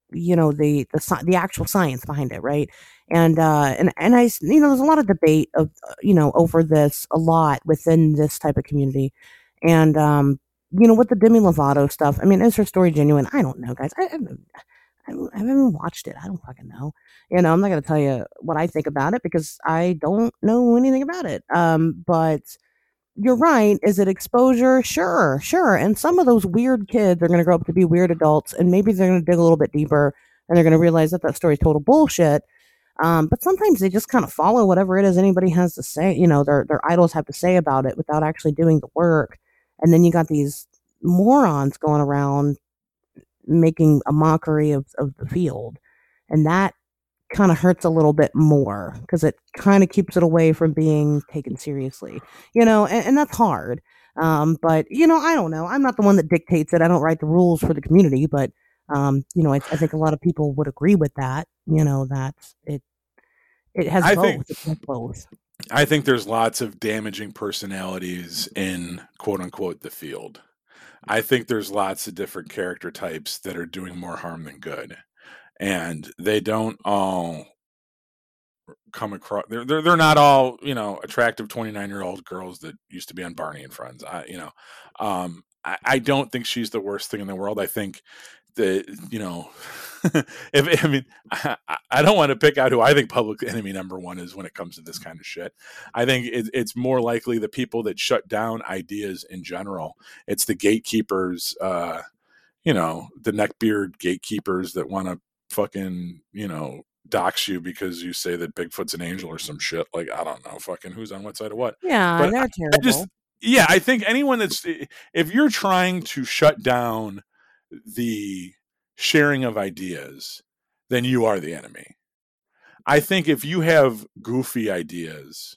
the actual science behind it, right? And I there's a lot of debate of over this a lot within this type of community. And with the Demi Lovato stuff, I mean, is her story genuine? I don't know, guys. I haven't watched it. I don't fucking know. I'm not gonna tell you what I think about it because I don't know anything about it. But you're right. Is it exposure? Sure, sure. And some of those weird kids are going to grow up to be weird adults, and maybe they're going to dig a little bit deeper, and they're going to realize that story is total bullshit. But sometimes they just kind of follow whatever it is anybody has to say. Their idols have to say about it without actually doing the work. And then you got these morons going around making a mockery of the field, and that kind of hurts a little bit more because it kind of keeps it away from being taken seriously, and that's hard. But I don't know. I'm not the one that dictates it. I don't write the rules for the community, but I think a lot of people would agree with that. That it has I both. think It has both. I think there's lots of damaging personalities in quote unquote the field. I think there's lots of different character types that are doing more harm than good. And they don't all come across, they're not all, attractive 29-year-old girls that used to be on Barney and Friends. I don't think she's the worst thing in the world. I think that, if I mean, I don't want to pick out who I think public enemy number one is when it comes to this kind of shit. I think it's more likely the people that shut down ideas in general. It's the gatekeepers, the neckbeard gatekeepers that want to fucking, dox you because you say that Bigfoot's an angel or some shit. Like, I don't know, fucking who's on what side of what. Yeah, But they're I just terrible. Yeah, I think anyone that's, if you're trying to shut down the sharing of ideas, then you are the enemy. I think if you have goofy ideas,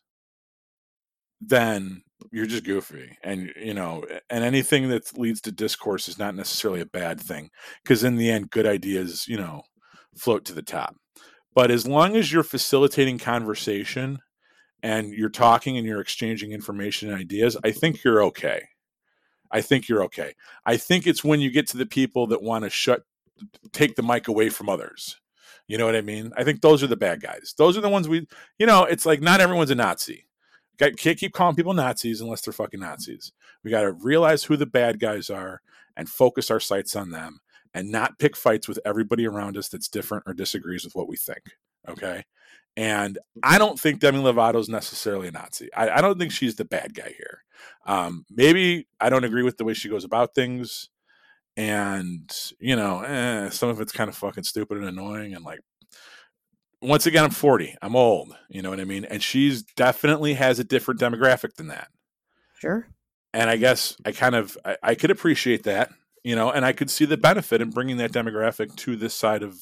then you're just goofy, and and anything that leads to discourse is not necessarily a bad thing, because in the end, good ideas, float to the top. But as long as you're facilitating conversation and you're talking and you're exchanging information and ideas, I think you're okay. I think it's when you get to the people that want to take the mic away from others. You know what I mean? I think those are the bad guys. Those are the ones it's like not everyone's a Nazi. Can't keep calling people Nazis unless they're fucking Nazis. We got to realize who the bad guys are and focus our sights on them and not pick fights with everybody around us that's different or disagrees with what we think. Okay? And I don't think Demi Lovato is necessarily a Nazi. I don't think she's the bad guy here. Maybe I don't agree with the way she goes about things. And, some of it's kind of fucking stupid and annoying. And like, once again, I'm 40. I'm old. You know what I mean? And she's definitely has a different demographic than that. Sure. And I guess I could appreciate that, and I could see the benefit in bringing that demographic to this side of,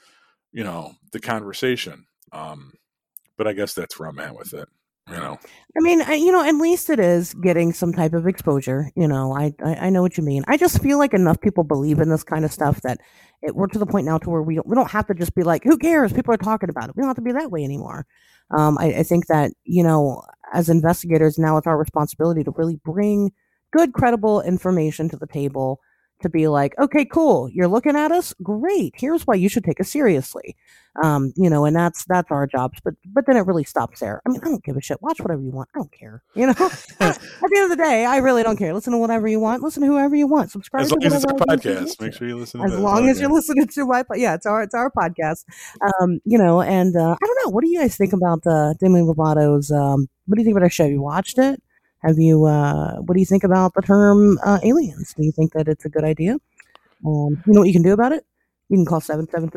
the conversation. But I guess that's where I'm at with it. I mean, at least it is getting some type of exposure. I know what you mean. I just feel like enough people believe in this kind of stuff that we're to the point now to where we don't have to just be like, who cares? People are talking about it. We don't have to be that way anymore. I think that, as investigators, now it's our responsibility to really bring good, credible information to the table to be like, okay, cool. You're looking at us. Great. Here's why you should take us seriously. And that's our jobs. But then it really stops there. I mean, I don't give a shit. Watch whatever you want. I don't care. At the end of the day, I really don't care. Listen to whatever you want. Listen to whoever you want. Subscribe. As long as it's our podcast, make sure you listen. As long as you're listening to it's our podcast. And I don't know. What do you guys think about Demi Lovato's? What do you think about her show? You watched it? Have you? What do you think about the term aliens? Do you think that it's a good idea? You know what you can do about it? You can call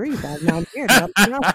773-59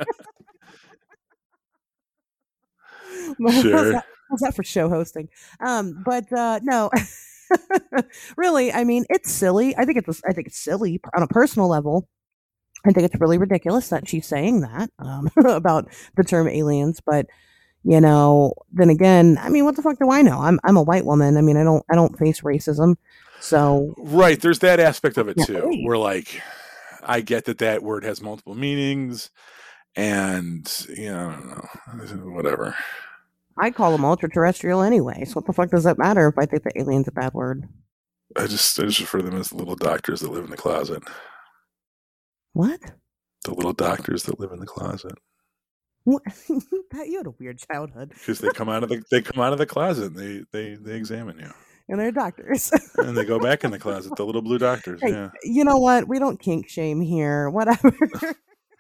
Sure. How's that for show hosting? But no, really, I mean, it's silly. I think it's silly on a personal level. I think it's really ridiculous that she's saying that about the term aliens. But then again, I mean, what the fuck do I know? I'm a white woman. I mean, I don't face racism. So right, there's that aspect of it too. Where like, I get that word has multiple meanings, and I don't know, whatever. I call them ultra-terrestrial anyway. So what the fuck does that matter if I think the alien's a bad word? I just refer to them as the little doctors that live in the closet. What? The little doctors that live in the closet. What? You had a weird childhood. Because they come out of the closet. And they examine you. And they're doctors. And they go back in the closet. The little blue doctors. Hey, yeah. You know what? We don't kink shame here. Whatever. That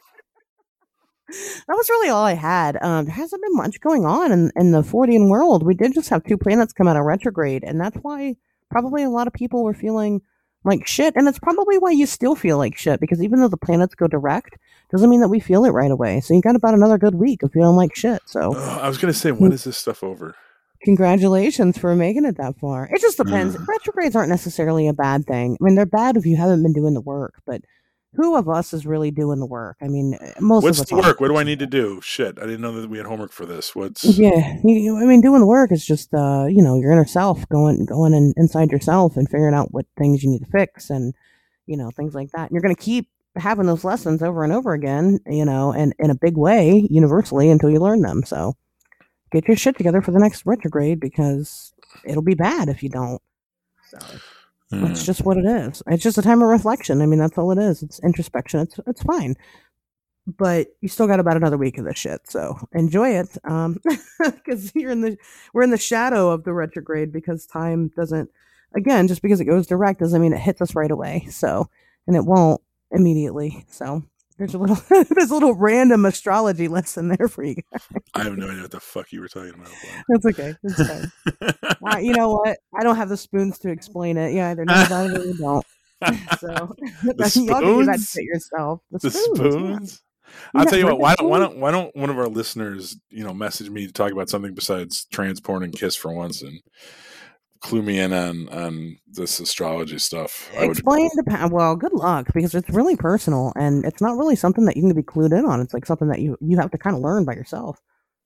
was really all I had. There hasn't been much going on in the Fortean world. We did just have 2 planets come out of retrograde, and that's why probably a lot of people were feeling like shit. And it's probably why you still feel like shit, because even though the planets go direct, doesn't mean that we feel it right away. So you got about another good week of feeling like shit. So I was going to say, when is this stuff over? Congratulations for making it that far. It just depends. Retrogrades aren't necessarily a bad thing. I mean, they're bad if you haven't been doing the work, but who of us is really doing the work? I mean, most What's of us. What's the work? What do I need to do? Shit, I didn't know that we had homework for this. Yeah, I mean, doing the work is just, your inner self, going inside yourself and figuring out what things you need to fix and, things like that. And you're going to keep having those lessons over and over again, and in a big way, universally, until you learn them. So get your shit together for the next retrograde, because it'll be bad if you don't. So that's just what it is. It's just a time of reflection. I mean, that's all it is. It's introspection. It's fine. But you still got about another week of this shit, so enjoy it. Because we're in the shadow of the retrograde, because time doesn't, again, just because it goes direct doesn't mean it hits us right away. So, and it won't immediately. So there's a little random astrology lesson there for you guys. I have no idea what the fuck you were talking about. That's okay. It's fine. You know what? I don't have the spoons to explain it. Yeah, either know about it or you don't. So y'all can do that shit yourself. The spoons. Yeah. I'll tell you what. Why don't one of our listeners, message me to talk about something besides trans porn and Kiss for once, and clue me in on this astrology stuff. Explain well, good luck, because it's really personal and it's not really something that you can be clued in on. It's like something that you have to kind of learn by yourself.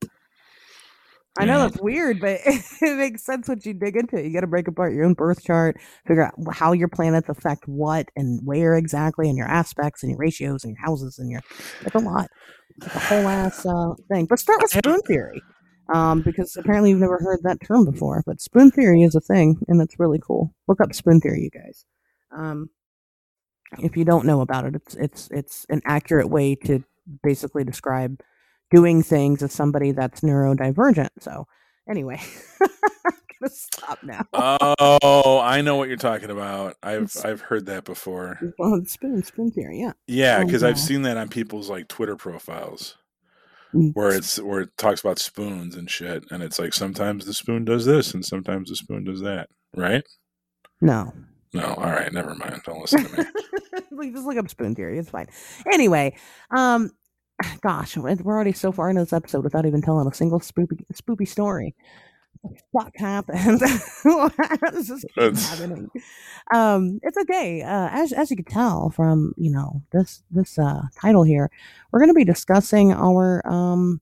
I know that's weird, but it makes sense once you dig into it. You got to break apart your own birth chart, figure out how your planets affect what and where exactly, and your aspects and your ratios and your houses and it's a lot. It's a whole ass thing. But start with spoon theory, because apparently you've never heard that term before. But spoon theory is a thing, and it's really cool. Look up spoon theory, you guys. If you don't know about it, it's an accurate way to basically describe doing things as somebody that's neurodivergent. So anyway, I'm gonna stop now. Oh, I know what you're talking about. I've heard that before. Well, spoon theory, yeah. Yeah, because I've seen that on people's like Twitter profiles, where it talks about spoons and shit, and it's like sometimes the spoon does this and sometimes the spoon does that, right? No. All right, never mind. Don't listen to me. Just look up spoon theory. It's fine. Anyway, gosh, we're already so far into this episode without even telling a single spoopy story. What happened? This is happening. It's okay. As you can tell from this title here, we're going to be discussing our own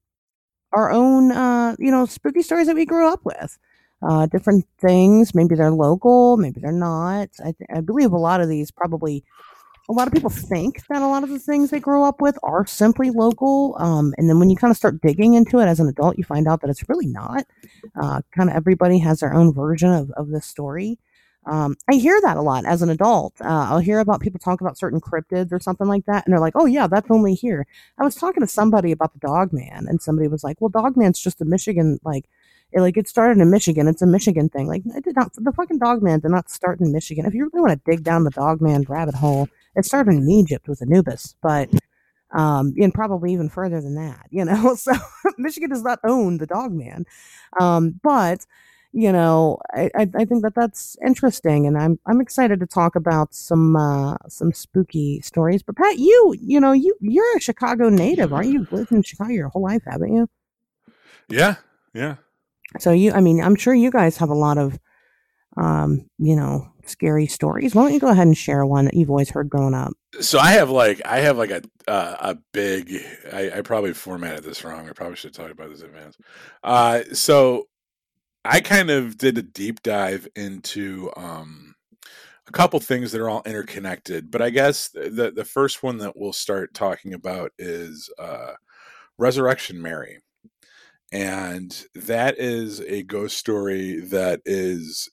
spooky stories that we grew up with. Different things. Maybe they're local, maybe they're not. I believe a lot of people think that a lot of the things they grow up with are simply local. And then when you kind of start digging into it as an adult, you find out that it's really not. Kind of everybody has their own version of this story. I hear that a lot as an adult. I'll hear about people talk about certain cryptids or something like that, and they're like, oh yeah, that's only here. I was talking to somebody about the Dogman, and somebody was like, well, Dogman's just a Michigan, it started in Michigan. It's a Michigan thing. Like, it did not, the fucking Dogman did not start in Michigan. If you really want to dig down the Dogman rabbit hole, it started in Egypt with Anubis, but and probably even further than that, So Michigan does not own the Dogman, but I think that's interesting, and I'm excited to talk about some spooky stories. But Pat, you're a Chicago native, aren't you? You've lived in Chicago your whole life, haven't you? Yeah. So I'm sure you guys have a lot of, scary stories. Why don't you go ahead and share one that you've always heard growing up? So I have a big. I probably formatted this wrong. I probably should talk about this in advance. So I kind of did a deep dive into a couple things that are all interconnected. But I guess the first one that we'll start talking about is Resurrection Mary. And that is a ghost story that is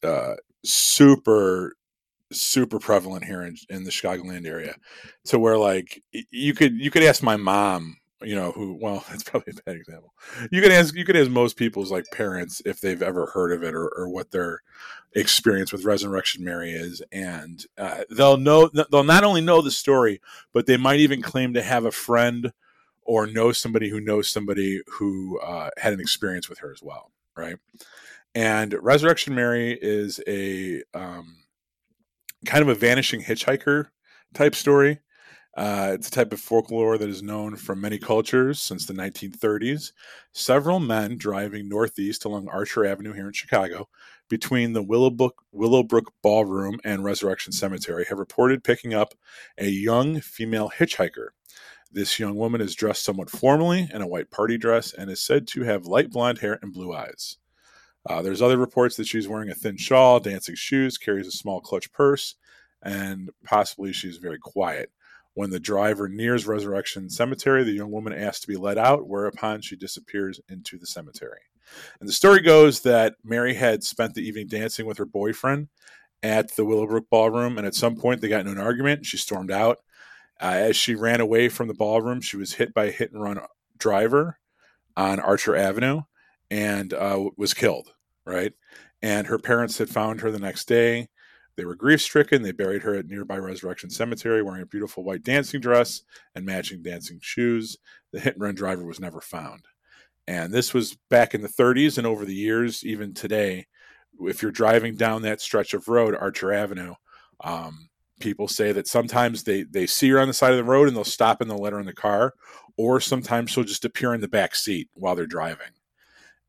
super, super prevalent here in the Chicagoland area, to where like you could ask my mom, that's probably a bad example. You could ask most people's like parents if they've ever heard of it or what their experience with Resurrection Mary is, and they'll not only know the story, but they might even claim to have a friend or know somebody who had an experience with her as well, right? And Resurrection Mary is a kind of a vanishing hitchhiker type story. It's a type of folklore that is known from many cultures since the 1930s. Several men driving northeast along Archer Avenue here in Chicago, between the Willowbrook Ballroom and Resurrection Cemetery, have reported picking up a young female hitchhiker. This young woman is dressed somewhat formally in a white party dress and is said to have light blonde hair and blue eyes. There's other reports that she's wearing a thin shawl, dancing shoes, carries a small clutch purse, and possibly she's very quiet. When the driver nears Resurrection Cemetery, the young woman asks to be let out, whereupon she disappears into the cemetery. And the story goes that Mary had spent the evening dancing with her boyfriend at the Willowbrook Ballroom, and at some point they got into an argument and she stormed out. As she ran away from the ballroom, she was hit by a hit-and-run driver on Archer Avenue and was killed, right? And her parents had found her the next day. They were grief-stricken. They buried her at nearby Resurrection Cemetery wearing a beautiful white dancing dress and matching dancing shoes. The hit-and-run driver was never found. And this was back in the 30s, and over the years, even today, if you're driving down that stretch of road, Archer Avenue, people say that sometimes they see her on the side of the road and they'll stop and they'll let her in the car, or sometimes she'll just appear in the back seat while they're driving.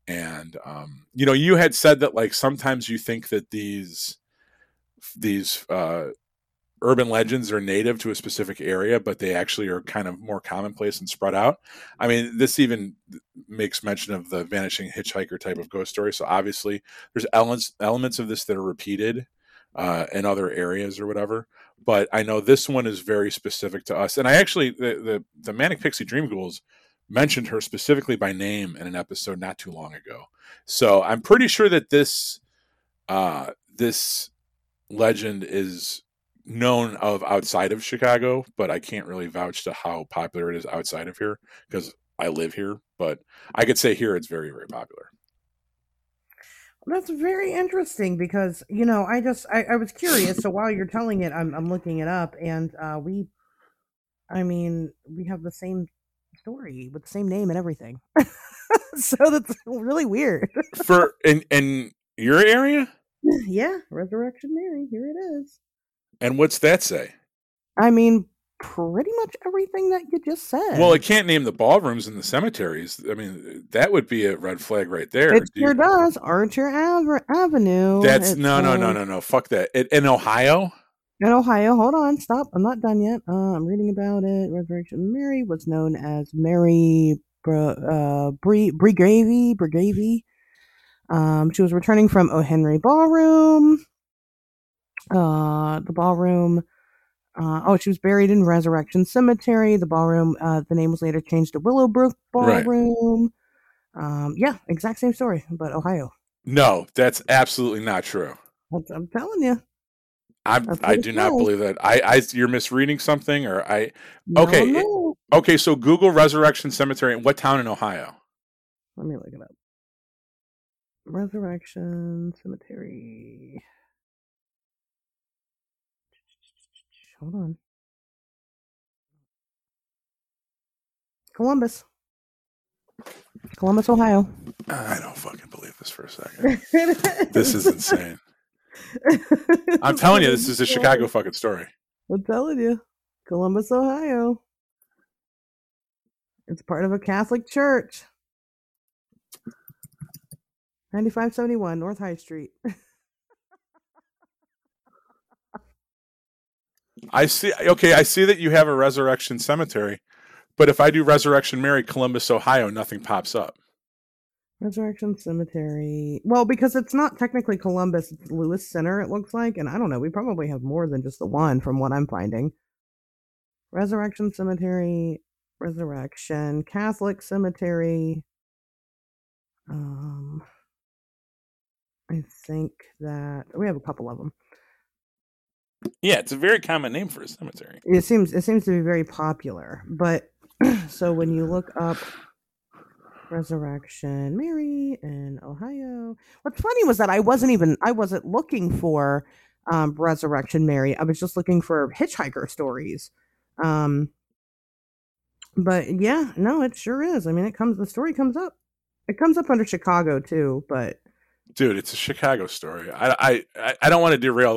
And you had said that like sometimes you think that these urban legends are native to a specific area, but they actually are kind of more commonplace and spread out. I mean, this even makes mention of the vanishing hitchhiker type of ghost story. So obviously, there's elements of this that are repeated in other areas or whatever. But I know this one is very specific to us. And I actually, the Manic Pixie Dream Ghouls mentioned her specifically by name in an episode not too long ago. So I'm pretty sure that this legend is known of outside of Chicago, but I can't really vouch to how popular it is outside of here because I live here. But I could say here it's very, very popular. That's very interesting because I was curious. So while you're telling it, I'm looking it up, and we have the same story with the same name and everything. So that's really weird. For in your area? Yeah, Resurrection Mary. Here it is. And what's that say? I mean, pretty much everything that you just said. Well, it can't name the ballrooms and the cemeteries. I mean, that would be a red flag right there. It sure does. Archer Avenue. That's no. Fuck that. In Ohio? In Ohio. Hold on. Stop. I'm not done yet. I'm reading about it. Resurrection Mary was known as Mary Brigavy. She was returning from O. Henry Ballroom. The ballroom. She was buried in Resurrection Cemetery. The ballroom. The name was later changed to Willowbrook Ballroom. Right. Yeah, exact same story, but Ohio. No, that's absolutely not true. I'm telling you. I do not believe that. You're misreading something, or Okay. No. Okay, so Google Resurrection Cemetery in what town in Ohio? Let me look it up. Resurrection Cemetery. Hold on. Columbus, Ohio. I don't fucking believe this for a second. This is insane. I'm telling you, this is a Chicago fucking story. I'm telling you. Columbus, Ohio. It's part of a Catholic church. 9571 North High Street. I see. Okay, I see that you have a Resurrection Cemetery, but if I do Resurrection Mary, Columbus, Ohio, nothing pops up. Resurrection Cemetery. Well, because it's not technically Columbus, it's Lewis Center, it looks like. And I don't know, we probably have more than just the one from what I'm finding. Resurrection Cemetery, Resurrection, Catholic Cemetery. I think that we have a couple of them. Yeah, it's a very common name for a cemetery. It seems to be very popular. But so when you look up Resurrection Mary in Ohio, what's funny was that I wasn't looking for Resurrection Mary. I was just looking for hitchhiker stories. But yeah, no, it sure is. I mean, the story comes up. It comes up under Chicago too, but dude, it's a Chicago story. I don't want to derail the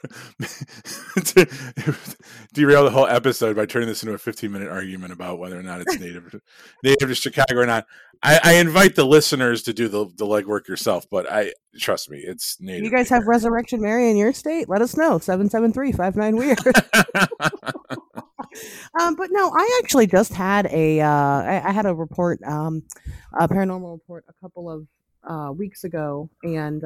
whole episode by turning this into a 15-minute argument about whether or not it's native to Chicago or not. I invite the listeners to do the legwork yourself, but trust me, it's native. You guys have Resurrection Mary in your state? Let us know. 773-59-WEIRD. But no, I actually just had I had a report, a paranormal report a couple of weeks ago, and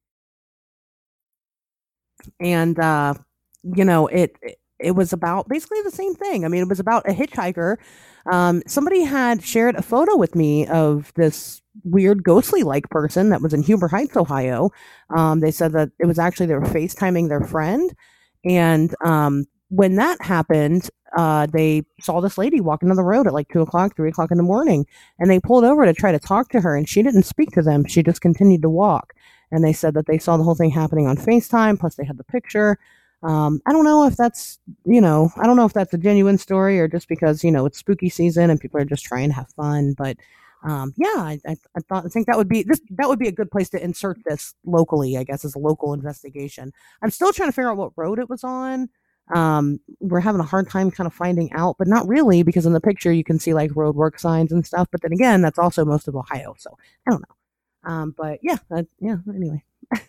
it was about basically the same thing. I mean, it was about a hitchhiker. Somebody had shared a photo with me of this weird ghostly like person that was in Huber Heights, Ohio. They said that it was actually they were FaceTiming their friend, and when that happened, they saw this lady walking down the road at like 2 o'clock, 3 o'clock in the morning, and they pulled over to try to talk to her, and she didn't speak to them. She just continued to walk. And they said that they saw the whole thing happening on FaceTime, plus they had the picture. I don't know if that's a genuine story or just because, it's spooky season and people are just trying to have fun. But I think that would be a good place to insert this locally, I guess, as a local investigation. I'm still trying to figure out what road it was on. We're having a hard time kind of finding out, but not really, because in the picture you can see like road work signs and stuff. But then again, that's also most of Ohio. So I don't know. But yeah, yeah. Anyway,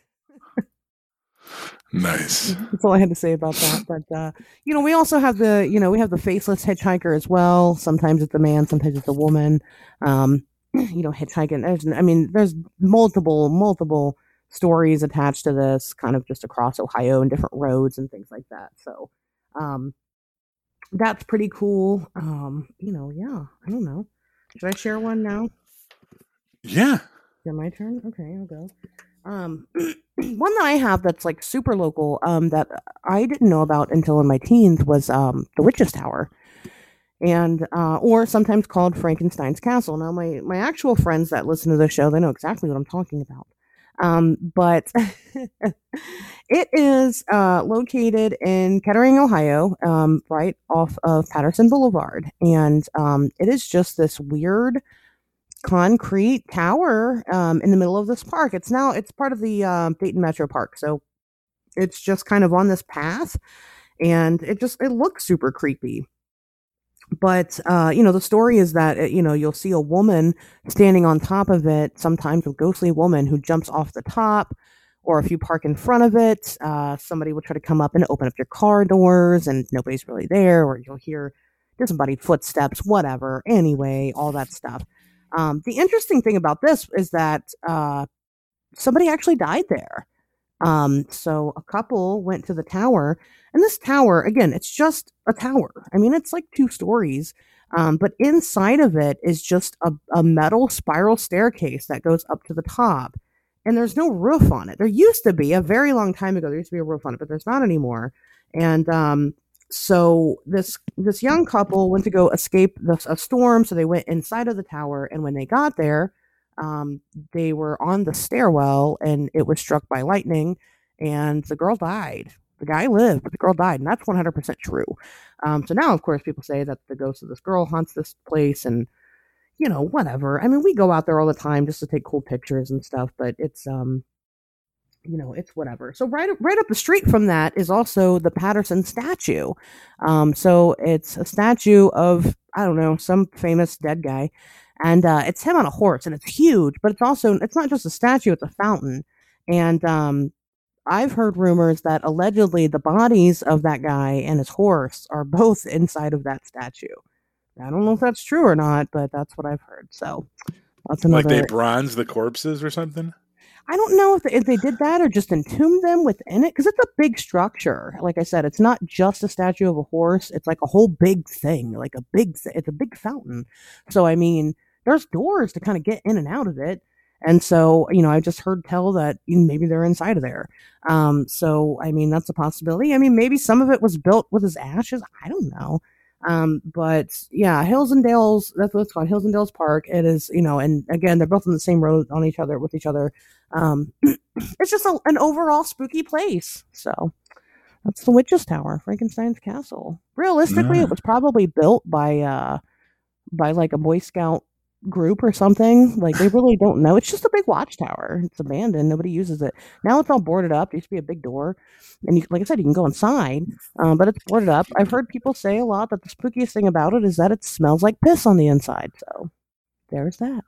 Nice. that's all I had to say about that. But we also have we have the faceless hitchhiker as well. Sometimes it's a man, sometimes it's a woman. Hitchhiking. There's multiple stories attached to this, kind of just across Ohio and different roads and things like that. So, um, that's pretty cool. Yeah. I don't know. Should I share one now? Yeah. Is it my turn? Okay, I'll go. One that I have that's like super local, that I didn't know about until in my teens was the Witch's Tower, and or sometimes called Frankenstein's Castle. Now, my actual friends that listen to the show, they know exactly what I'm talking about. But it is located in Kettering, Ohio, right off of Patterson Boulevard, and it is just this weird concrete tower in the middle of this park. It's part of the Dayton Metro Park, so it's just kind of on this path, and it looks super creepy. But the story is that you'll see a woman standing on top of it, sometimes a ghostly woman who jumps off the top. Or if you park in front of it, somebody will try to come up and open up your car doors, and nobody's really there, or you'll hear disembodied footsteps, whatever. Anyway, all that stuff. The interesting thing about this is that somebody actually died there. So a couple went to the tower, and this tower, again, it's just a tower. I mean, it's like 2 stories, but inside of it is just a metal spiral staircase that goes up to the top, and there's no roof on it. There used to be a very long time ago. There used to be a roof on it, but there's not anymore. And so this young couple went to go escape a storm, so they went inside of the tower, and when they got there, they were on the stairwell, and it was struck by lightning, and the girl died. The guy lived, but the girl died, and that's 100% true. So now, of course, people say that the ghost of this girl haunts this place, and whatever. I mean, we go out there all the time just to take cool pictures and stuff, but it's it's whatever. So right up the street from that is also the Patterson statue. So it's a statue of, I don't know, some famous dead guy, and it's him on a horse, and it's huge. But it's not just a statue; it's a fountain. And I've heard rumors that allegedly the bodies of that guy and his horse are both inside of that statue. I don't know if that's true or not, but that's what I've heard. So that's another. Like they bronze the corpses or something? I don't know if they did that or just entombed them within it, because it's a big structure. Like I said, it's not just a statue of a horse. It's like a whole big thing, like it's a big fountain. So, I mean, there's doors to kind of get in and out of it. And so, I just heard tell that maybe they're inside of there. So, I mean, that's a possibility. I mean, maybe some of it was built with his ashes. I don't know. But yeah, Hills and Dales, that's what it's called, Hills and Dales Park. It is, and again, they're both on the same road with each other. It's just an overall spooky place. So that's the Witch's Tower, Frankenstein's Castle. Realistically, it was probably built by like a Boy Scout group or something. Like, they really don't know. It's just a big watchtower. It's abandoned. Nobody uses it. Now it's all boarded up. There used to be a big door. And like I said, you can go inside, but it's boarded up. I've heard people say a lot that the spookiest thing about it is that it smells like piss on the inside. So there's that.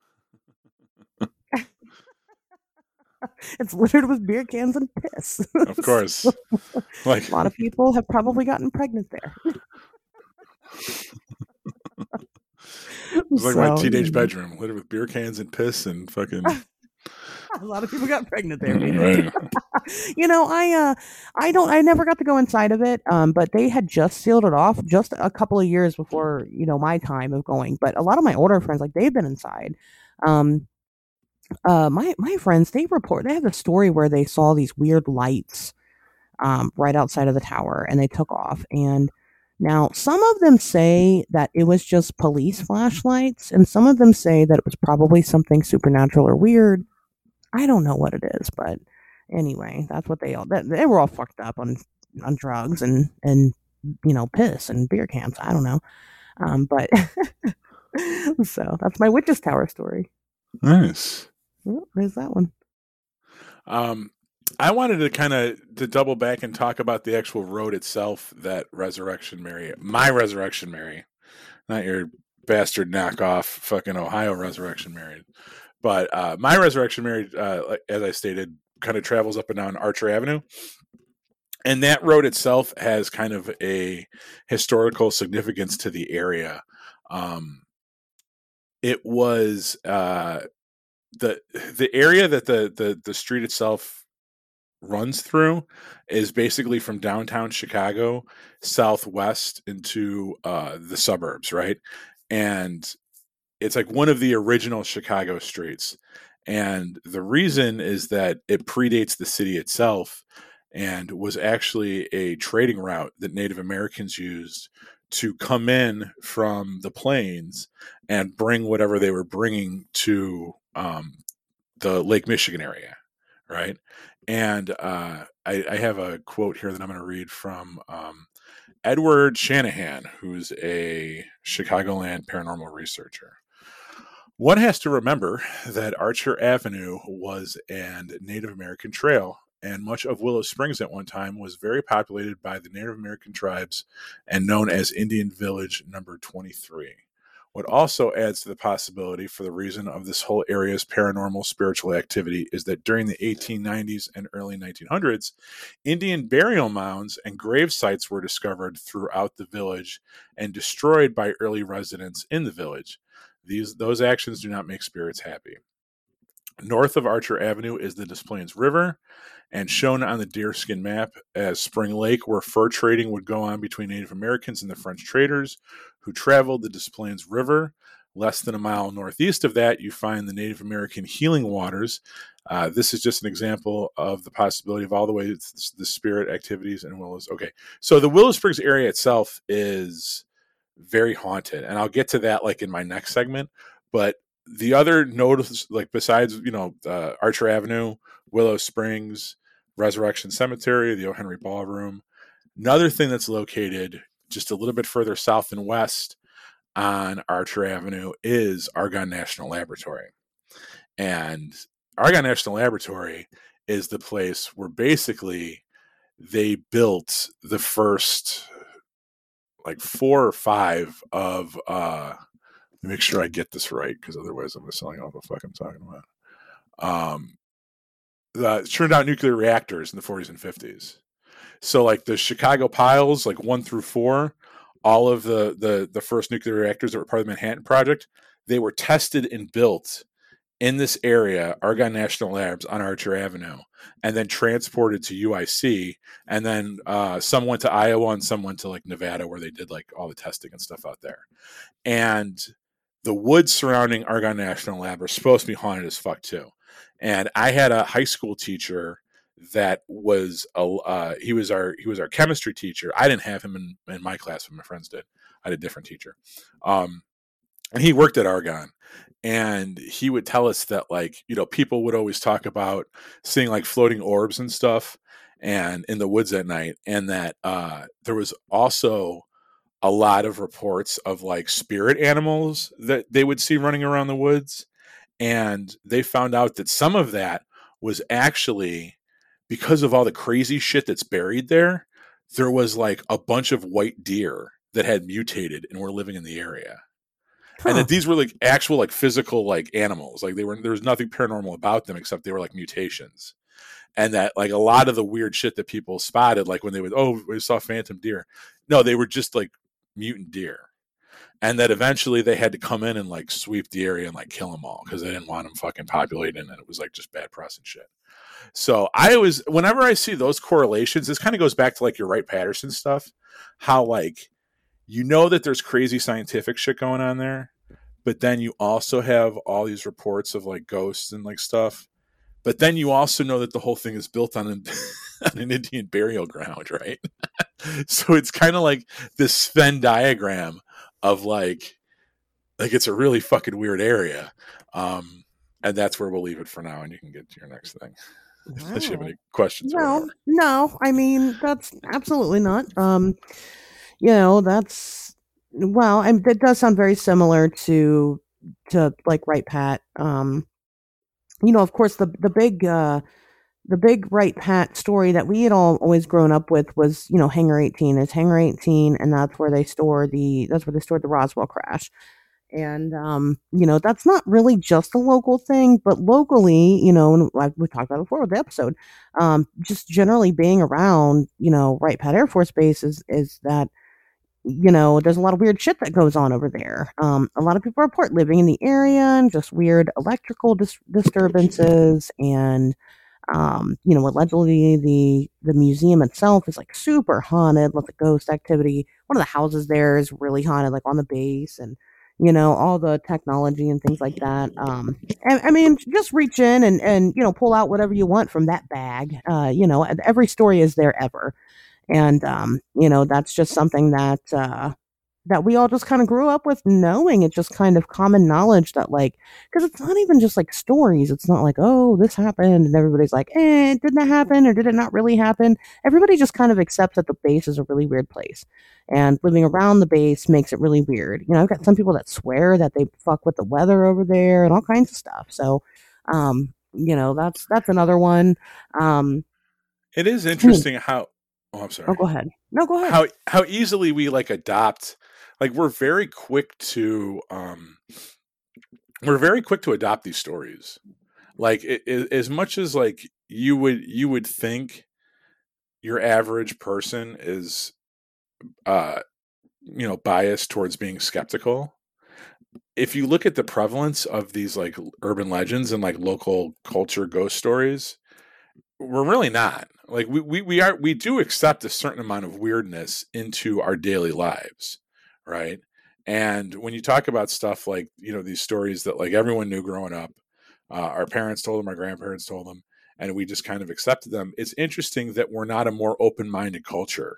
It's littered with beer cans and piss. Of course. Like, a lot of people have probably gotten pregnant there. It's like my teenage bedroom, littered with beer cans and piss and fucking. A lot of people got pregnant there. Right. I never got to go inside of it. But they had just sealed it off just a couple of years before, my time of going. But a lot of my older friends, like, they've been inside. My friends, they have a story where they saw these weird lights right outside of the tower, and they took off. And now some of them say that it was just police flashlights, and some of them say that it was probably something supernatural or weird. I don't know what it is, but anyway, that's what they were all fucked up on drugs and piss and beer cans. I don't know, but so that's my Witch's Tower story. Nice. Well, there's that one. I wanted to kind of double back and talk about the actual road itself that my Resurrection Mary, not your bastard knockoff fucking Ohio Resurrection Mary. But my Resurrection Mary, as I stated, kind of travels up and down Archer Avenue. And that road itself has kind of a historical significance to the area. It was the area that the street itself runs through is basically from downtown Chicago southwest into the suburbs, right? And it's like one of the original Chicago streets. And the reason is that it predates the city itself and was actually a trading route that Native Americans used to come in from the plains and bring whatever they were bringing to the Lake Michigan area, right? And I have a quote here that I'm going to read from Edward Shanahan, who's a Chicagoland paranormal researcher. One has to remember that Archer Avenue was a Native American trail, and much of Willow Springs at one time was very populated by the Native American tribes and known as Indian Village Number 23. What also adds to the possibility for the reason of this whole area's paranormal spiritual activity is that during the 1890s and early 1900s, Indian burial mounds and grave sites were discovered throughout the village and destroyed by early residents in the village. Those actions do not make spirits happy. North of Archer Avenue is the Des Plaines River, and shown on the deerskin map as Spring Lake, where fur trading would go on between Native Americans and the French traders who traveled the Des Plaines River. Less than a mile northeast of that, you find the Native American healing waters. This is just an example of the possibility of all the way the spirit activities in Willows. Okay, so the Willow Springs area itself is very haunted, and I'll get to that like in my next segment. But the other notice, like besides Archer Avenue, Willow Springs, Resurrection Cemetery, the O. Henry Ballroom, another thing that's located just a little bit further south and west on Archer Avenue is Argonne National Laboratory. And Argonne National Laboratory is the place where basically they built the first like 4 or 5 of let me make sure I get this right, because otherwise I'm selling off what the fuck I'm talking about. Turned out nuclear reactors in the 40s and 50s. So like the Chicago piles, like 1 through 4, all of the first nuclear reactors that were part of the Manhattan Project, they were tested and built in this area, Argonne National Labs on Archer Avenue, and then transported to UIC. And then some went to Iowa and some went to like Nevada, where they did like all the testing and stuff out there. And the woods surrounding Argonne National Lab are supposed to be haunted as fuck too. And I had a high school teacher that was he was our chemistry teacher. I didn't have him in my class, but my friends did. I had a different teacher, and he worked at Argonne. And he would tell us that, like, you know, people would always talk about seeing like floating orbs and stuff, and in the woods at night, and that there was also a lot of reports of like spirit animals that they would see running around the woods. And they found out that some of that was actually because of all the crazy shit that's buried there. There was like a bunch of white deer that had mutated and were living in the area. Huh. And that these were like actual like physical like animals. Like there was nothing paranormal about them except they were like mutations. And that like a lot of the weird shit that people spotted, like when they would, we saw phantom deer. No, they were just like mutant deer. And that eventually they had to come in and like sweep the area and like kill them all because they didn't want them fucking populating, and it was like just bad press and shit. So whenever I see those correlations, this kind of goes back to like your Wright-Patterson stuff, how like, you know that there's crazy scientific shit going on there, but then you also have all these reports of like ghosts and like stuff. But then you also know that the whole thing is built on an Indian burial ground, right? So it's kind of like this Venn diagram of like it's a really fucking weird area. And that's where we'll leave it for now, and you can get to your next thing. Wow. Unless you have any questions. No, I mean, that's absolutely not. You know, that's, well, that does sound very similar to like Wright-Pat. You know, of course, the big Wright-Pat story that we had always grown up with was, you know, Hangar 18. It's Hangar 18, and that's where they stored the Roswell crash. And, that's not really just a local thing, but locally, and like we talked about before with the episode, just generally being around, Wright Pat Air Force Base is that, there's a lot of weird shit that goes on over there. A lot of people report living in the area and just weird electrical disturbances and allegedly the museum itself is like super haunted, lots of ghost activity. One of the houses there is really haunted, like on the base, and all the technology and things like that. And I mean, just reach in and pull out whatever you want from that bag. Every story is there ever, and that's just something that we all just kind of grew up with knowing. It's just kind of common knowledge that, like, because it's not even just like stories. It's not like, oh, this happened and everybody's like, did that happen or did it not really happen? Everybody just kind of accepts that the base is a really weird place, and living around the base makes it really weird. I've got some people that swear that they fuck with the weather over there and all kinds of stuff. So that's another one. It is interesting how oh, I'm sorry. Oh, go ahead. No, go ahead. How easily we like adopt, like we're very quick to adopt these stories. Like as much as like you would think your average person is biased towards being skeptical. If you look at the prevalence of these like urban legends and like local culture ghost stories, we're really not. Like we do accept a certain amount of weirdness into our daily lives, right? And when you talk about stuff like, these stories that like everyone knew growing up, our parents told them, our grandparents told them, and we just kind of accepted them. It's interesting that we're not a more open-minded culture,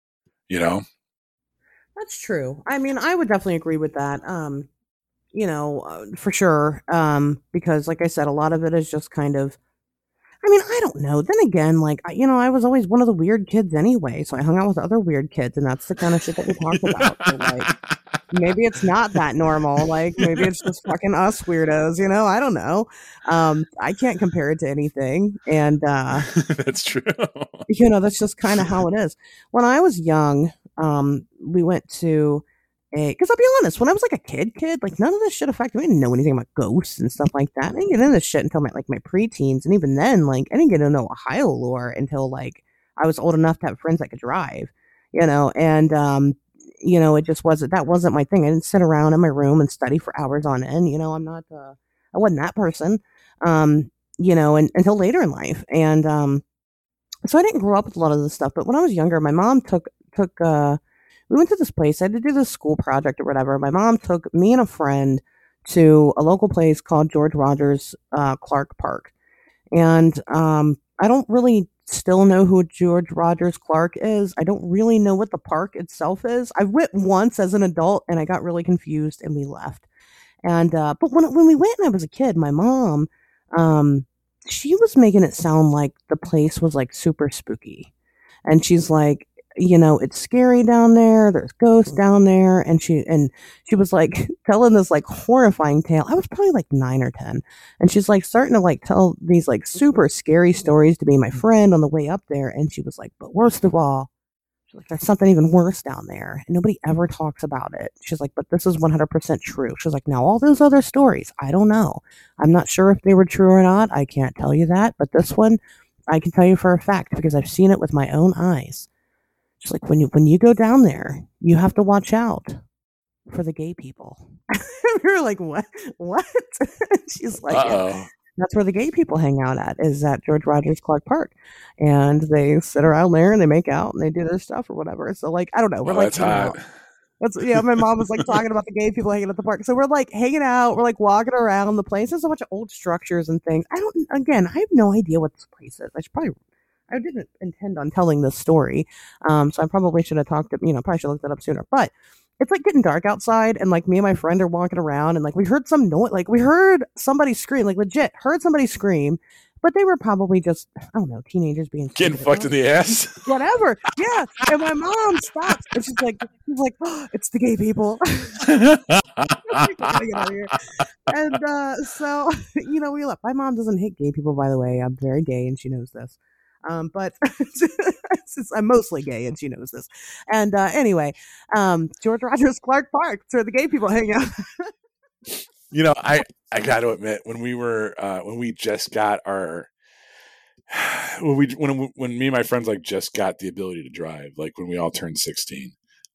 That's true. I mean, I would definitely agree with that. For sure. Because like I said, a lot of it is just kind of, I mean, I don't know. Then again, like, I was always one of the weird kids anyway. So I hung out with other weird kids, and that's the kind of shit that we talked about. So, like, maybe it's not that normal. Like, maybe it's just fucking us weirdos, I don't know. I can't compare it to anything. And, that's true. That's just kind of how it is. When I was young, we went to because I'll be honest, when I was like a kid, like none of this shit affected me. I didn't know anything about ghosts and stuff like that. I didn't get into this shit until my preteens, and even then, like I didn't get into Ohio lore until like I was old enough to have friends that could drive, and it just wasn't my thing. I didn't sit around in my room and study for hours on end. I'm not, I wasn't that person, and until later in life, and so I didn't grow up with a lot of this stuff. But when I was younger, my mom took we went to this place. I had to do this school project or whatever. My mom took me and a friend to a local place called George Rogers Clark Park. And I don't really still know who George Rogers Clark is. I don't really know what the park itself is. I went once as an adult and I got really confused and we left. And but when we went and I was a kid, my mom, she was making it sound like the place was like super spooky. And she's like, it's scary down there. There's ghosts down there. And she was like telling this like horrifying tale. I was probably like 9 or 10. And she's like starting to like tell these like super scary stories to me, my friend, on the way up there. And she was like, but worst of all, she's like, there's something even worse down there. And nobody ever talks about it. She's like, but this is 100% true. She's like, now all those other stories, I don't know. I'm not sure if they were true or not. I can't tell you that. But this one, I can tell you for a fact because I've seen it with my own eyes. She's like, when you go down there, you have to watch out for the gay people. We were like, what? She's like, yeah, that's where the gay people hang out is at George Rogers Clark Park. And they sit around there and they make out and they do their stuff or whatever. So like, I don't know. We're like, that's hot. My mom was like talking about the gay people hanging at the park. So we're like hanging out. We're like walking around the place. There's a bunch of old structures and things. I have no idea what this place is. I didn't intend on telling this story. So I probably should have probably should have looked it up sooner. But it's like getting dark outside and like me and my friend are walking around and like we heard some noise, like we heard somebody scream, like legit heard somebody scream, but they were probably just, I don't know, teenagers getting fucked in the ass. Whatever. Yeah. And my mom stops and she's like, oh, it's the gay people. Get out of here. And so, we left. My mom doesn't hate gay people, by the way. I'm very gay and she knows this. But I'm mostly gay and she knows this. And anyway, George Rogers Clark Park, it's where the gay people hang out. I got to admit, when we just got our when me and my friends like just got the ability to drive, like when we all turned 16,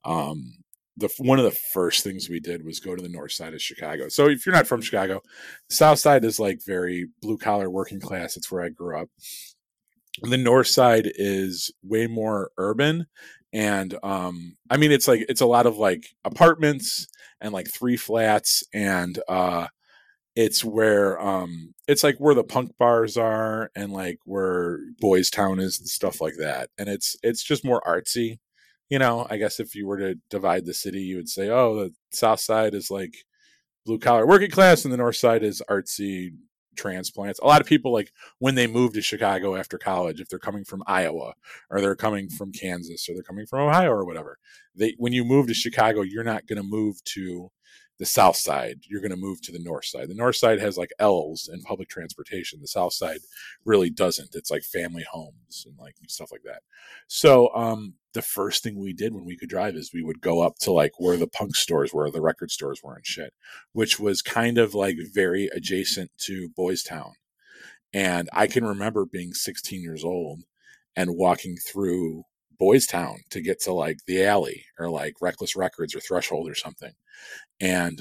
one of the first things we did was go to the north side of Chicago. So if you're not from Chicago, the south side is like very blue collar working class. It's where I grew up. The north side is way more urban, and I mean it's a lot of like apartments and like 3 flats, and it's where it's like where the punk bars are and like where Boys Town is and stuff like that. And it's just more artsy. I guess if you were to divide the city, you would say, oh, the south side is like blue collar working class and the north side is artsy transplants. A lot of people, like when they move to Chicago after college, if they're coming from Iowa or they're coming from Kansas or they're coming from Ohio or whatever, when you move to Chicago, you're not going to move to the south side. You're going to move to the north side. The north side has like L's in public transportation. The south side really doesn't. It's like family homes and like stuff like that. So the first thing we did when we could drive is we would go up to like where the punk stores were, the record stores were and shit, which was kind of like very adjacent to Boys Town. And I can remember being 16 years old and walking through Boys Town to get to like the alley or like Reckless Records or Threshold or something. And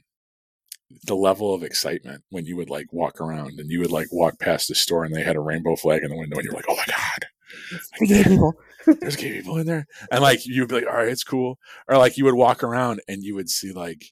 the level of excitement when you would like walk around and you would like walk past the store and they had a rainbow flag in the window and you're like, oh my God, like, gay people. There's gay people in there. And like you'd be like, all right, it's cool. Or like you would walk around and you would see like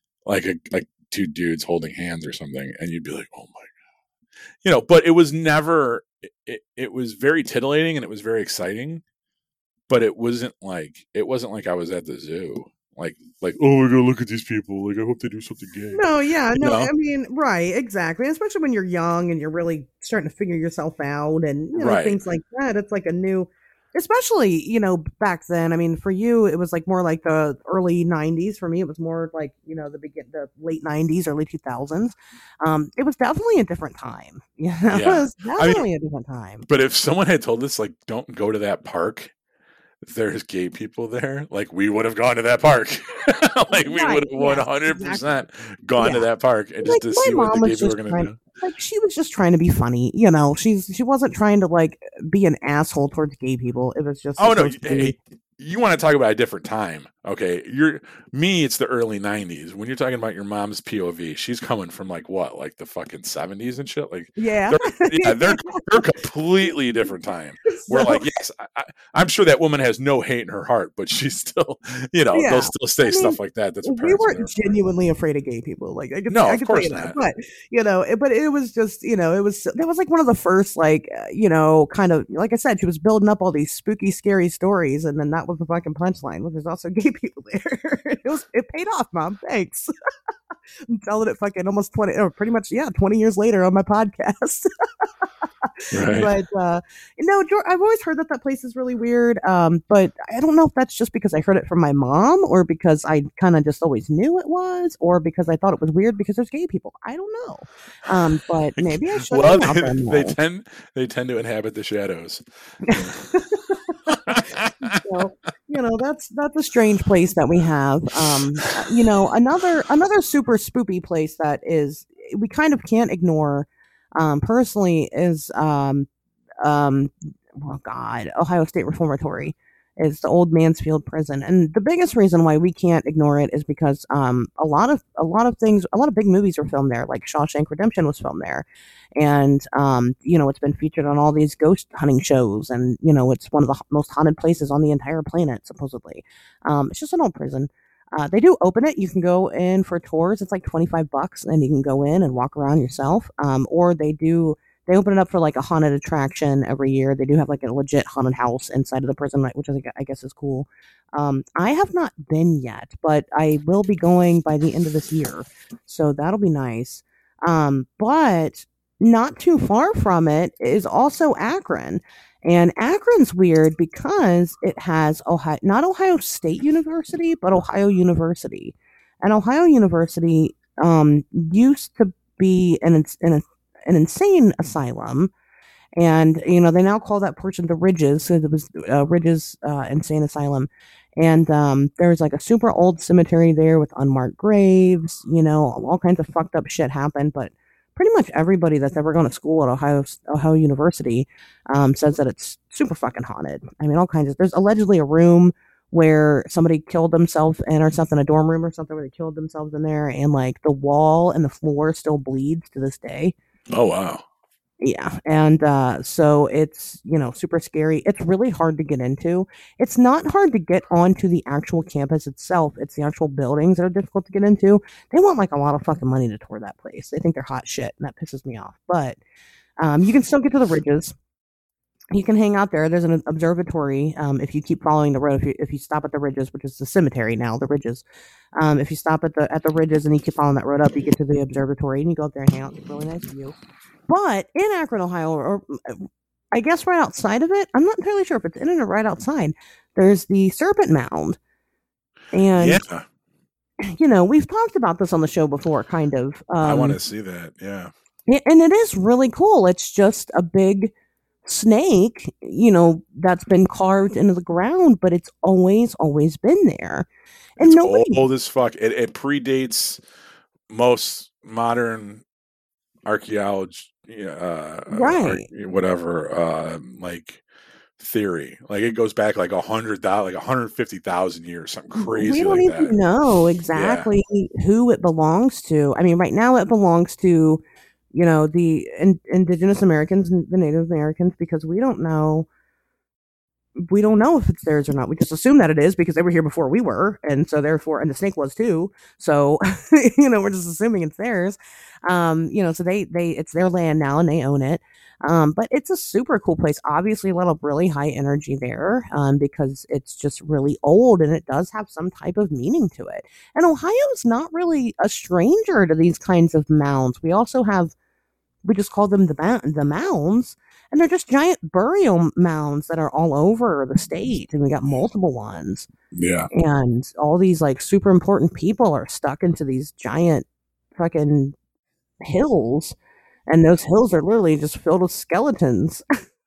2 dudes holding hands or something and you'd be like, oh my God. But it was never it was very titillating and it was very exciting, but it wasn't like I was at the zoo. Like, oh my God, look at these people. Like, I hope they do something gay. No, yeah, no, I mean, right, exactly. Especially when you're young and you're really starting to figure yourself out and things like that. It's like a new, especially, back then. I mean, for you, it was like more like the early 90s. For me, it was more like, the late 90s, early 2000s. It was definitely a different time. Yeah. It was definitely a different time. But if someone had told us, like, don't go to that park, there's gay people there, like we would have gone to that park. Like we would have 100% gone to that park and just to see what the gay people were going to do. Like she was just trying to be funny, she wasn't trying to like be an asshole towards gay people. It was just you want to talk about a different time. Okay. It's the early 90s. When you're talking about your mom's POV, she's coming from like what? Like the fucking 70s and shit? Like, they're completely different time. Where like, yes, I'm sure that woman has no hate in her heart, but she's still, they'll still say stuff like that. That's what we weren't genuinely afraid of gay people. Like, I of course not. But, but it was just, that was like one of the first, like, kind of, like I said, she was building up all these spooky, scary stories. And then that was the fucking punchline, which is also gay people there. It paid off, Mom. Thanks. I'm telling it fucking almost 20 years later on my podcast. Right. But I've always heard that place is really weird. But I don't know if that's just because I heard it from my mom or because I kind of just always knew it was, or because I thought it was weird because there's gay people. I don't know. But maybe I should. Well, they tend to inhabit the shadows. So, that's a strange place that we have. Another super spoopy place that we kind of can't ignore, personally, is Ohio State Reformatory is the old Mansfield prison. And the biggest reason why we can't ignore it is because a lot of big movies were filmed there, like Shawshank Redemption was filmed there. And it's been featured on all these ghost hunting shows, and it's one of the most haunted places on the entire planet, supposedly. It's just an old prison. They do open it. You can go in for tours. It's like $25 and you can go in and walk around yourself. Or they open it up for like a haunted attraction every year. They do have like a legit haunted house inside of the prison, which I guess is cool. I have not been yet, but I will be going by the end of this year. So that'll be nice. But not too far from it is also Akron. And Akron's weird because it has not Ohio State University, but Ohio University. And Ohio University used to be an insane asylum. And, they now call that portion the Ridges. So it was Ridges Insane Asylum. And there's like a super old cemetery there with unmarked graves. You know, all kinds of fucked up shit happened, but pretty much everybody that's ever gone to school at Ohio University says that it's super fucking haunted. I mean, all kinds of. There's allegedly a room where somebody killed themselves in or something, a dorm room or something where they killed themselves in there, and like the wall and the floor still bleeds to this day. Oh wow. Yeah, and so it's, you know, super scary. It's really hard to get into. It's not hard to get onto the actual campus itself. It's the actual buildings that are difficult to get into. They want like a lot of fucking money to tour that place. They think they're hot shit, and that pisses me off. But you can still get to the ridges. You can hang out there. There's an observatory. If you keep following the road, if you stop at the ridges, which is the cemetery now, the ridges. If you stop at the ridges and you keep following that road up, you get to the observatory and you go up there and hang out. It's a really nice view. But in Akron, Ohio, or I guess right outside of it, I'm not entirely sure if it's in it or right outside, there's the Serpent Mound. And, yeah, you know, we've talked about this on the show before, kind of. I want to see that. Yeah. And it is really cool. It's just a big snake, you know, that's been carved into the ground, but it's always been there. And it's nobody old as fuck. It predates most modern archaeology, right. whatever, like theory. Like it goes back like 150,000 years, something crazy. We don't like even that. know exactly who it belongs to. I mean, right now it belongs to, you know, the indigenous Americans and the Native Americans, because we don't know if it's theirs or not. We just assume that it is because they were here before we were, and so therefore, and the snake was too. So, you know, we're just assuming it's theirs. You know, so they it's their land now and they own it. But it's a super cool place. Obviously, a lot of really high energy there, because it's just really old and it does have some type of meaning to it. And Ohio's not really a stranger to these kinds of mounds. We just call them the mounds, and they're just giant burial mounds that are all over the state, and we got multiple ones. Yeah. And all these like super important people are stuck into these giant fucking hills, and those hills are literally just filled with skeletons.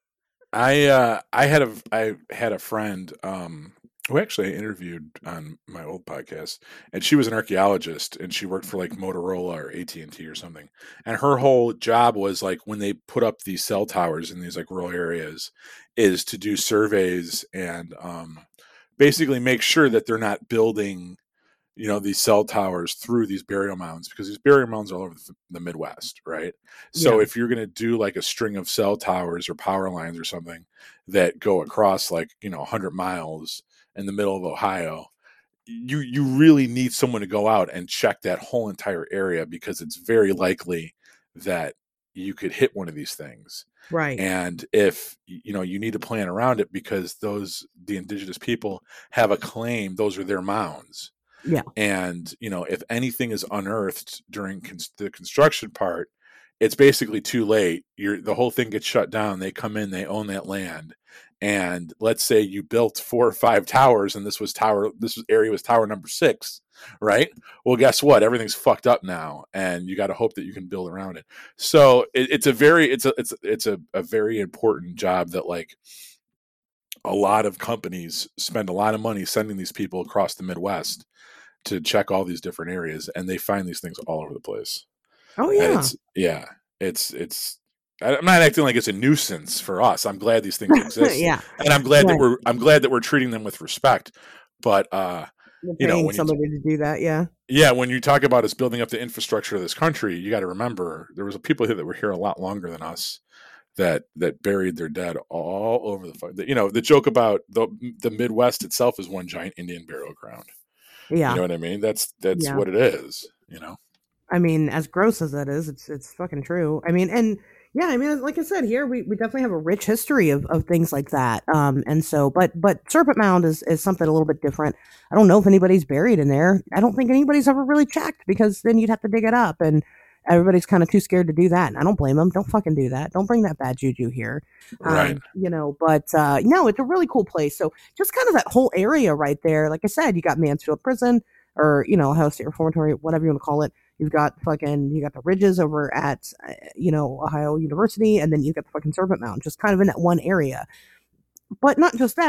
I had a friend who actually I interviewed on my old podcast, and she was an archaeologist, and she worked for like Motorola or AT&T or something. And her whole job was like when they put up these cell towers in these like rural areas, is to do surveys and basically make sure that they're not building, you know, these cell towers through these burial mounds, because these burial mounds are all over the Midwest, right? So Yeah. if you're going to do like a string of cell towers or power lines or something that go across like, you know, 100 miles in the middle of Ohio, you really need someone to go out and check that whole entire area, because it's very likely that you could hit one of these things. Right. And if, you know, you need to plan around it, because the indigenous people have a claim, those are their mounds. Yeah. And, you know, if anything is unearthed during the construction part, it's basically too late. The whole thing gets shut down. They come in, they own that land. And let's say you built 4 or 5 towers, and this area was tower number 6, right? Well, guess what? Everything's fucked up now, and you got to hope that you can build around it. So it's a very important job that like a lot of companies spend a lot of money sending these people across the Midwest to check all these different areas, and they find these things all over the place. Oh And yeah. it's I'm not acting like it's a nuisance for us. I'm glad these things exist. Yeah. And I'm glad Right. that we're treating them with respect. But You're you know, paying when somebody to do that. Yeah. when you talk about us building up the infrastructure of this country, you got to remember there was people here that were here a lot longer than us that buried their dead all over the, you know, the joke about the Midwest itself is one giant Indian burial ground. Yeah. You know what I mean? That's Yeah. what it is, you know. I mean, as gross as that is, it's fucking true. I mean, and yeah, I mean, like I said, here we definitely have a rich history of things like that. And so, but Serpent Mound is something a little bit different. I don't know if anybody's buried in there. I don't think anybody's ever really checked, because then you'd have to dig it up, and everybody's kind of too scared to do that. And I don't blame them. Don't fucking do that. Don't bring that bad juju here. Right. You know, but no, it's a really cool place. So just kind of that whole area right there. Like I said, you got Mansfield Prison, or, you know, Ohio State Reformatory, whatever you want to call it. You got the ridges over at, you know, Ohio University, and then you got the fucking Serpent Mound, just kind of in that one area. But not just that.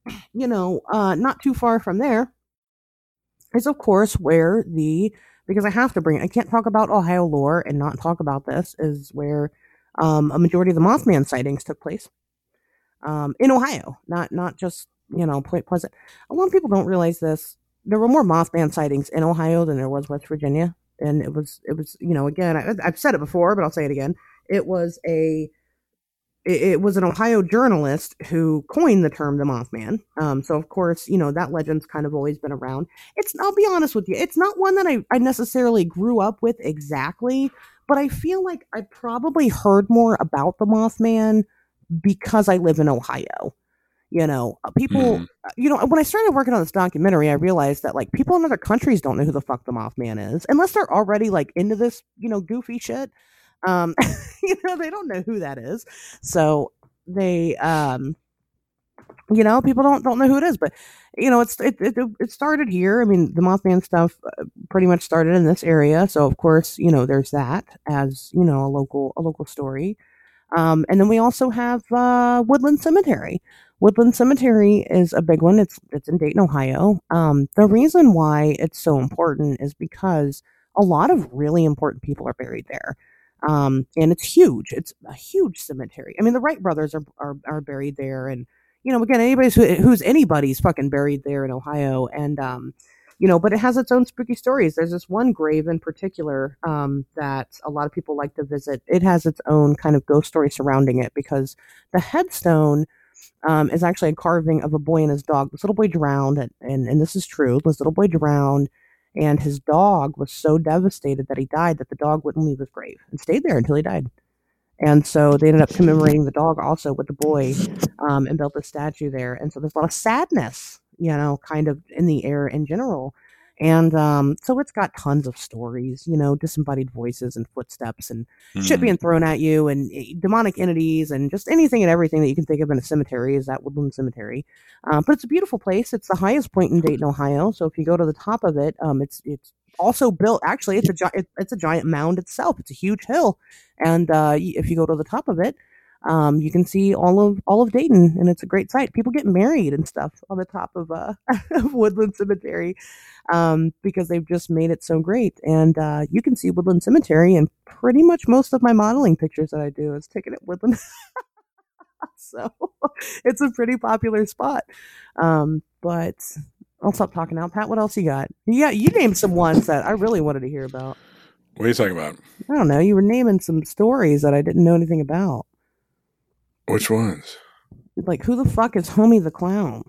not too far from there is, of course, where because I can't talk about Ohio lore and not talk about this, is where a majority of the Mothman sightings took place in Ohio, not just, Point Pleasant. A lot of people don't realize this. There were more Mothman sightings in Ohio than there was West Virginia. And it was, again, I've said it before, but I'll say it again. It was it was an Ohio journalist who coined the term the Mothman. So of course, that legend's kind of always been around. I'll be honest with you, it's not one that I necessarily grew up with exactly, but I feel like I probably heard more about the Mothman because I live in Ohio. People, when I started working on this documentary, I realized that like people in other countries don't know who the fuck the Mothman is unless they're already like into this, goofy shit. Um, they don't know who that is. So they, people don't know who it is, but it started here. I mean, the Mothman stuff pretty much started in this area. So of course, there's that as, a local story. And then we also have Woodland Cemetery. Woodland Cemetery is a big one. It's in Dayton, Ohio. The reason why it's so important is because a lot of really important people are buried there. And it's huge. It's a huge cemetery. I mean, the Wright brothers are buried there, and again, who's anybody's fucking buried there in Ohio, and but it has its own spooky stories. There's this one grave in particular that a lot of people like to visit. It has its own kind of ghost story surrounding it because the headstone is actually a carving of a boy and his dog. This little boy drowned, and this is true. This little boy drowned, and his dog was so devastated that he died that the dog wouldn't leave his grave and stayed there until he died. And so they ended up commemorating the dog also with the boy, and built a statue there. And so there's a lot of sadness, kind of in the air in general. And so it's got tons of stories, disembodied voices and footsteps and shit being thrown at you and demonic entities and just anything and everything that you can think of in a cemetery is that Woodland Cemetery. But it's a beautiful place. It's the highest point in Dayton, Ohio. So if you go to the top of it, it's also built. Actually, it's a giant mound itself. It's a huge hill, and if you go to the top of it, you can see all of Dayton, and it's a great sight. People get married and stuff on the top of of Woodland Cemetery because they've just made it so great. And you can see Woodland Cemetery, and pretty much most of my modeling pictures that I do is taken at Woodland. So it's a pretty popular spot. But I'll stop talking now. Pat, what else you got? Yeah, you named some ones that I really wanted to hear about. What are you talking about? I don't know. You were naming some stories that I didn't know anything about. Which ones? Like, who the fuck is Homie the Clown?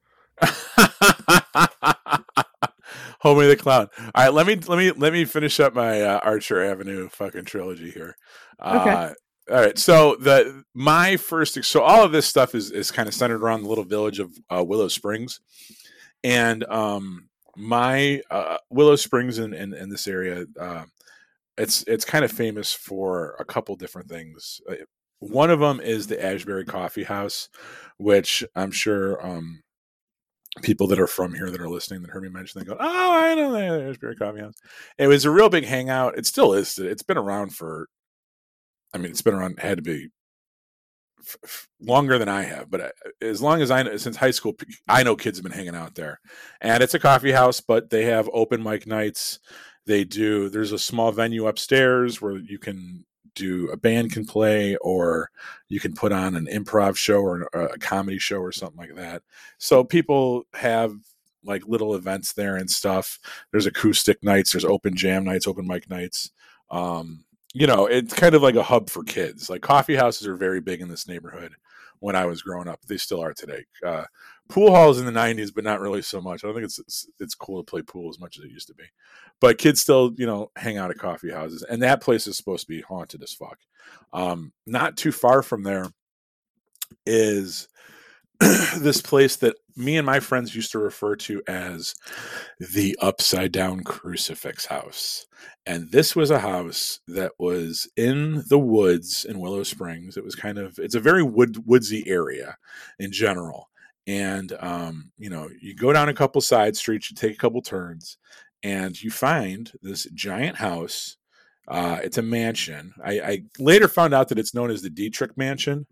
Homie the Clown. All right, let me finish up my Archer Avenue fucking trilogy here. Okay. All right, so so all of this stuff is kind of centered around the little village of Willow Springs, and my Willow Springs in this area, it's kind of famous for a couple different things. One of them is the Ashbury Coffee House, which I'm sure people that are from here that are listening that heard me mention, they go, "Oh, I know the Ashbury Coffee House." It was a real big hangout. It still is. It's been around it's been around, had to be longer than I have, but as long as I know, since high school, I know kids have been hanging out there. And it's a coffee house, but they have open mic nights. There's a small venue upstairs where a band can play, or you can put on an improv show or a comedy show or something like that. So people have like little events there and stuff. There's acoustic nights, there's open jam nights, open mic nights. It's kind of like a hub for kids. Like coffee houses are very big in this neighborhood when I was growing up. They still are today. Pool halls in the 90s, but not really so much. I don't think it's cool to play pool as much as it used to be. But kids still, hang out at coffee houses. And that place is supposed to be haunted as fuck. Not too far from there is this place that me and my friends used to refer to as the Upside Down Crucifix House. And this was a house that was in the woods in Willow Springs. It's a very woodsy area in general. And, you go down a couple side streets, you take a couple turns, and you find this giant house. It's a mansion. I later found out that it's known as the Dietrich Mansion.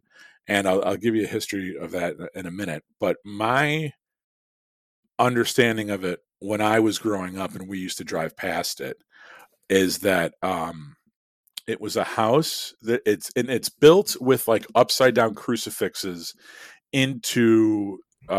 And I'll give you a history of that in a minute. But my understanding of it when I was growing up and we used to drive past it is that it was a house that it's built with like upside down crucifixes into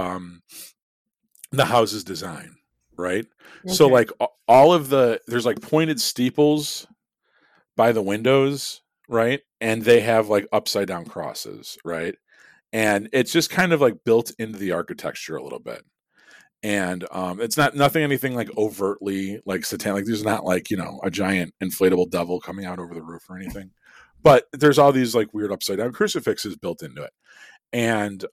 the house's design, right? Okay. So like all of there's like pointed steeples by the windows, right? And they have like upside down crosses, right? And it's just kind of like built into the architecture a little bit. And it's anything like overtly like satanic. Like there's not like, a giant inflatable devil coming out over the roof or anything. But there's all these like weird upside down crucifixes built into it. And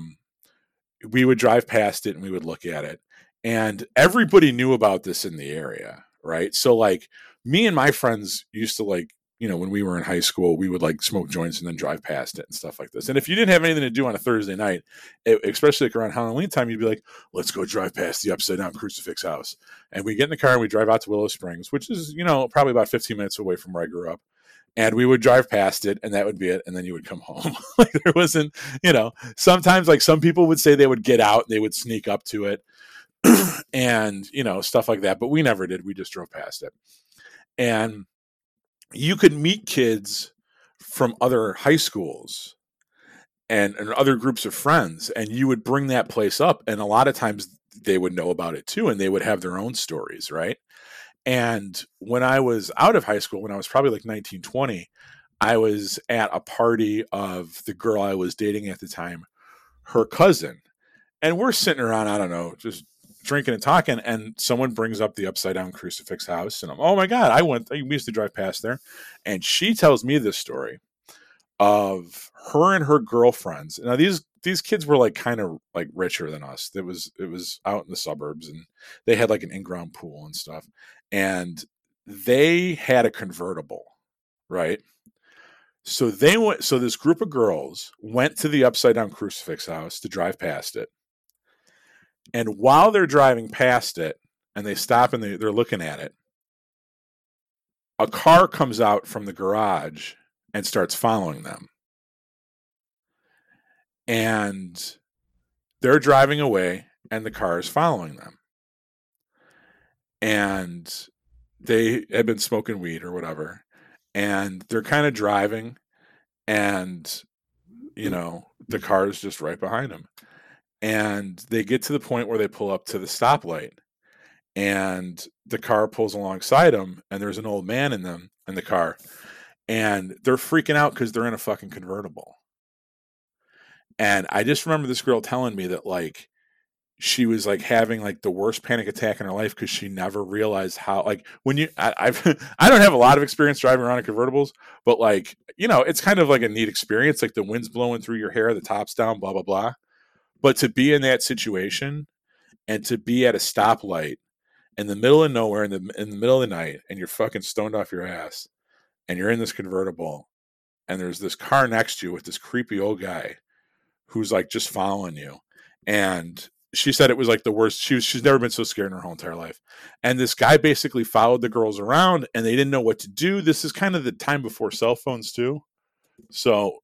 we would drive past it and we would look at it. And everybody knew about this in the area, right? So like me and my friends used to like, when we were in high school, we would like smoke joints and then drive past it and stuff like this. And if you didn't have anything to do on a Thursday night, especially like around Halloween time, you'd be like, let's go drive past the upside down crucifix house. And we get in the car and we drive out to Willow Springs, which is, probably about 15 minutes away from where I grew up. And we would drive past it and that would be it. And then you would come home. Like there wasn't, sometimes like some people would say they would get out and they would sneak up to it and, stuff like that. But we never did. We just drove past it. And you could meet kids from other high schools and other groups of friends, and you would bring that place up. And a lot of times they would know about it too. And they would have their own stories. Right. And when I was out of high school, when I was probably like 19, 20, I was at a party of the girl I was dating at the time, her cousin. And we're sitting around, I don't know, just drinking and talking. And someone brings up the upside down crucifix house. And I'm, oh my God, we used to drive past there. And she tells me this story of her and her girlfriends. Now these kids were like kind of like richer than us. It was out in the suburbs and they had like an in-ground pool and stuff. And they had a convertible, right? So this group of girls went to the upside down crucifix house to drive past it. And while they're driving past it and they stop and they're looking at it, a car comes out from the garage and starts following them. And they're driving away and the car is following them. And they had been smoking weed or whatever. And they're kind of driving and, the car is just right behind them. And they get to the point where they pull up to the stoplight and the car pulls alongside them and there's an old man in the car and they're freaking out because they're in a fucking convertible. And I just remember this girl telling me that like she was like having like the worst panic attack in her life because she never realized how like when I don't have a lot of experience driving around in convertibles, but like, it's kind of like a neat experience. Like the wind's blowing through your hair, the top's down, blah, blah, blah. But to be in that situation and to be at a stoplight in the middle of nowhere in the middle of the night and you're fucking stoned off your ass and you're in this convertible and there's this car next to you with this creepy old guy who's like just following you. And she said it was like the worst. She's never been so scared in her whole entire life. And this guy basically followed the girls around and they didn't know what to do. This is kind of the time before cell phones too. So,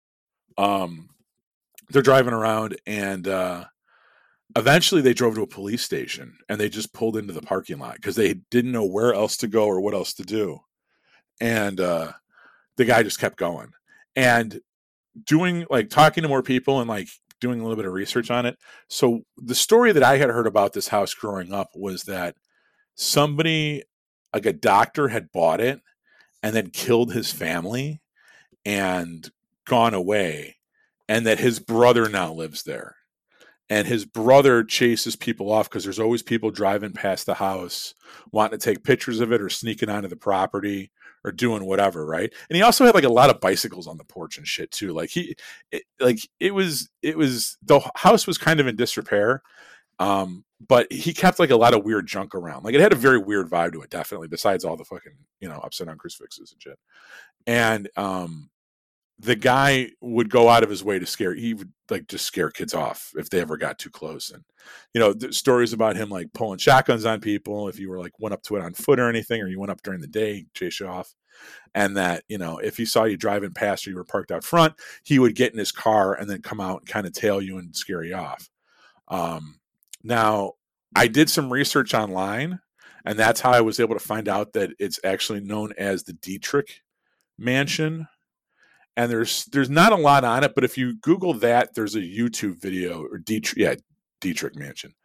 they're driving around and eventually they drove to a police station and they just pulled into the parking lot because they didn't know where else to go or what else to do. And the guy just kept going and talking to more people and like doing a little bit of research on it. So the story that I had heard about this house growing up was that somebody, like a doctor, had bought it and then killed his family and gone away. And that his brother now lives there. And his brother chases people off because there's always people driving past the house, wanting to take pictures of it or sneaking onto the property or doing whatever, right? And he also had like a lot of bicycles on the porch and shit too. Like it was the house was kind of in disrepair, but he kept like a lot of weird junk around. Like it had a very weird vibe to it, definitely. Besides all the fucking upside down crucifixes and shit. And the guy would go out of his way to scare. He would like just scare kids off if they ever got too close. And stories about him like pulling shotguns on people if you were like went up to it on foot or anything, or you went up during the day, chase you off. And that if he saw you driving past or you were parked out front, he would get in his car and then come out and kind of tail you and scare you off. Now, I did some research online, and that's how I was able to find out that it's actually known as the Dietrich Mansion. And there's not a lot on it, but if you Google that, there's a YouTube video or Dietrich Mansion,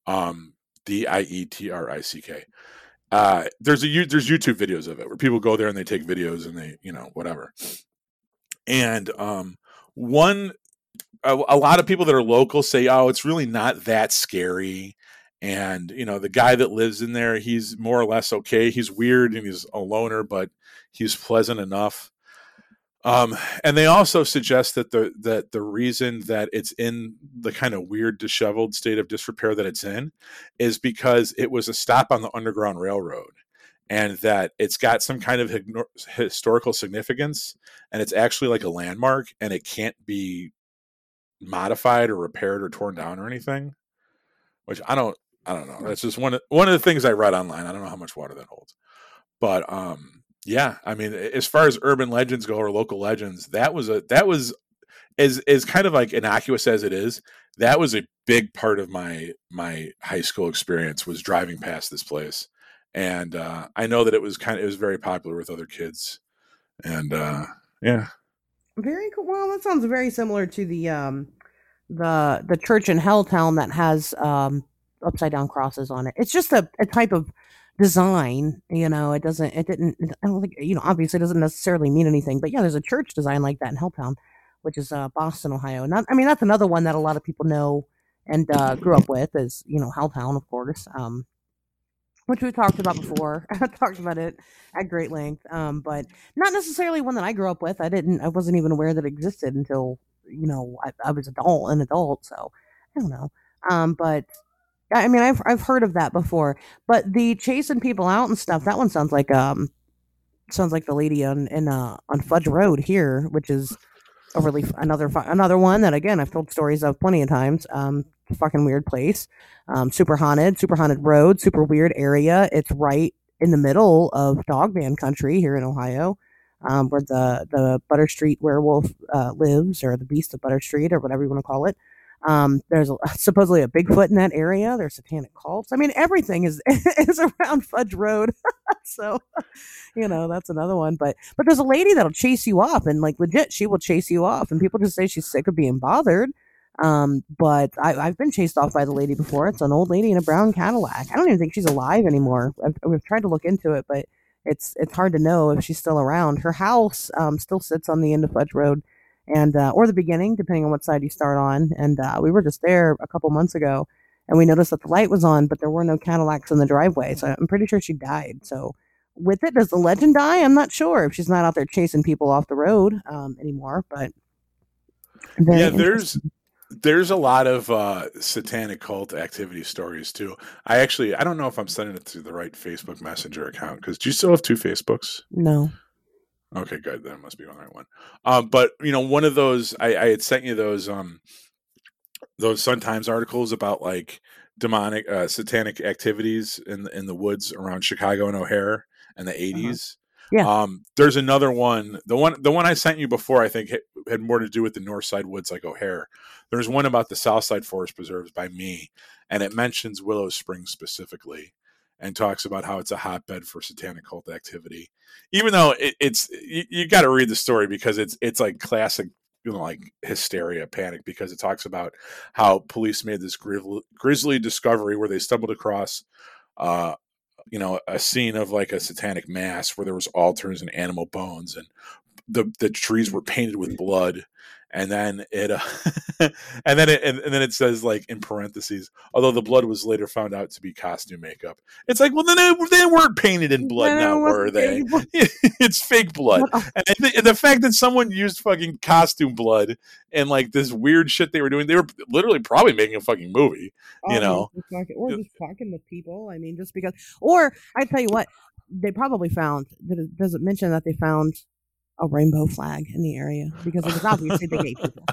Dietrick. There's YouTube videos of it where people go there and they take videos and they whatever. And a lot of people that are local say, oh, it's really not that scary. And the guy that lives in there, he's more or less okay. He's weird and he's a loner, but he's pleasant enough. And they also suggest that the reason that it's in the kind of weird, disheveled state of disrepair that it's in is because it was a stop on the Underground Railroad, and that it's got some kind of historical significance, and it's actually like a landmark, and it can't be modified or repaired or torn down or anything. Which I don't know. That's just one of the things I read online. I don't know how much water that holds, but yeah, I mean, as far as urban legends go or local legends, that was as kind of like innocuous as it is. That was a big part of my high school experience, was driving past this place, and I know that it was very popular with other kids, and yeah, very cool. Well, that sounds very similar to the church in Helltown that has upside down crosses on it. It's just a type of design. It didn't, I don't think, obviously it doesn't necessarily mean anything, but yeah, there's a church design like that in Helltown, which is Boston, Ohio. Not, I mean, that's another one that a lot of people know and grew up with, is Helltown, of course, which we talked about before. I talked about it at great length, but not necessarily one that I grew up with. I wasn't even aware that it existed until I was an adult, so I don't know. But I mean, I've heard of that before, but the chasing people out and stuff, that one sounds like the lady on Fudge Road here, which is a really another one that, again, I've told stories of plenty of times. Fucking weird place, super haunted road, super weird area. It's right in the middle of dog man country here in Ohio, where the Butter Street werewolf lives, or the Beast of Butter Street, or whatever you want to call it. There's supposedly a Bigfoot in that area. There's satanic cults. I mean, everything is is around Fudge Road. So, that's another one. But there's a lady that'll chase you off, and like legit, she will chase you off. And people just say she's sick of being bothered. But I've been chased off by the lady before. It's an old lady in a brown Cadillac. I don't even think she's alive anymore. We've tried to look into it, but it's hard to know if she's still around. Her house still sits on the end of Fudge Road, and or the beginning, depending on what side you start on. And we were just there a couple months ago, and we noticed that the light was on, but there were no Cadillacs in the driveway. So I'm pretty sure she died. So with it, does the legend die? I'm not sure if she's not out there chasing people off the road anymore. But yeah, there's a lot of satanic cult activity stories too. I don't know if I'm sending it to the right Facebook Messenger account, because do you still have two Facebooks? No. Okay, good. That must be the right one. But one of those, I had sent you those Sun Times articles about like demonic, satanic activities in the woods around Chicago and O'Hare in the 80s. Yeah. There's another one. The one I sent you before, I think, had more to do with the north side woods, like O'Hare. There's one about the south side forest preserves by me, and it mentions Willow Springs specifically, and talks about how it's a hotbed for satanic cult activity. Even though it's you got to read the story, because it's like classic, like hysteria, panic, because it talks about how police made this grisly discovery where they stumbled across a scene of like a satanic mass where there was altars and animal bones, and the trees were painted with blood. And then and then it says, like, in parentheses, although the blood was later found out to be costume makeup. It's like, well, then they weren't painted in blood, now were they? It's fake blood. And the fact that someone used fucking costume blood and like this weird shit they were doing, they were literally probably making a fucking movie, or just fucking with people. I mean, just because. Or I tell you what, they probably found. Does it mention that they found a rainbow flag in the area because it was obviously the gay people.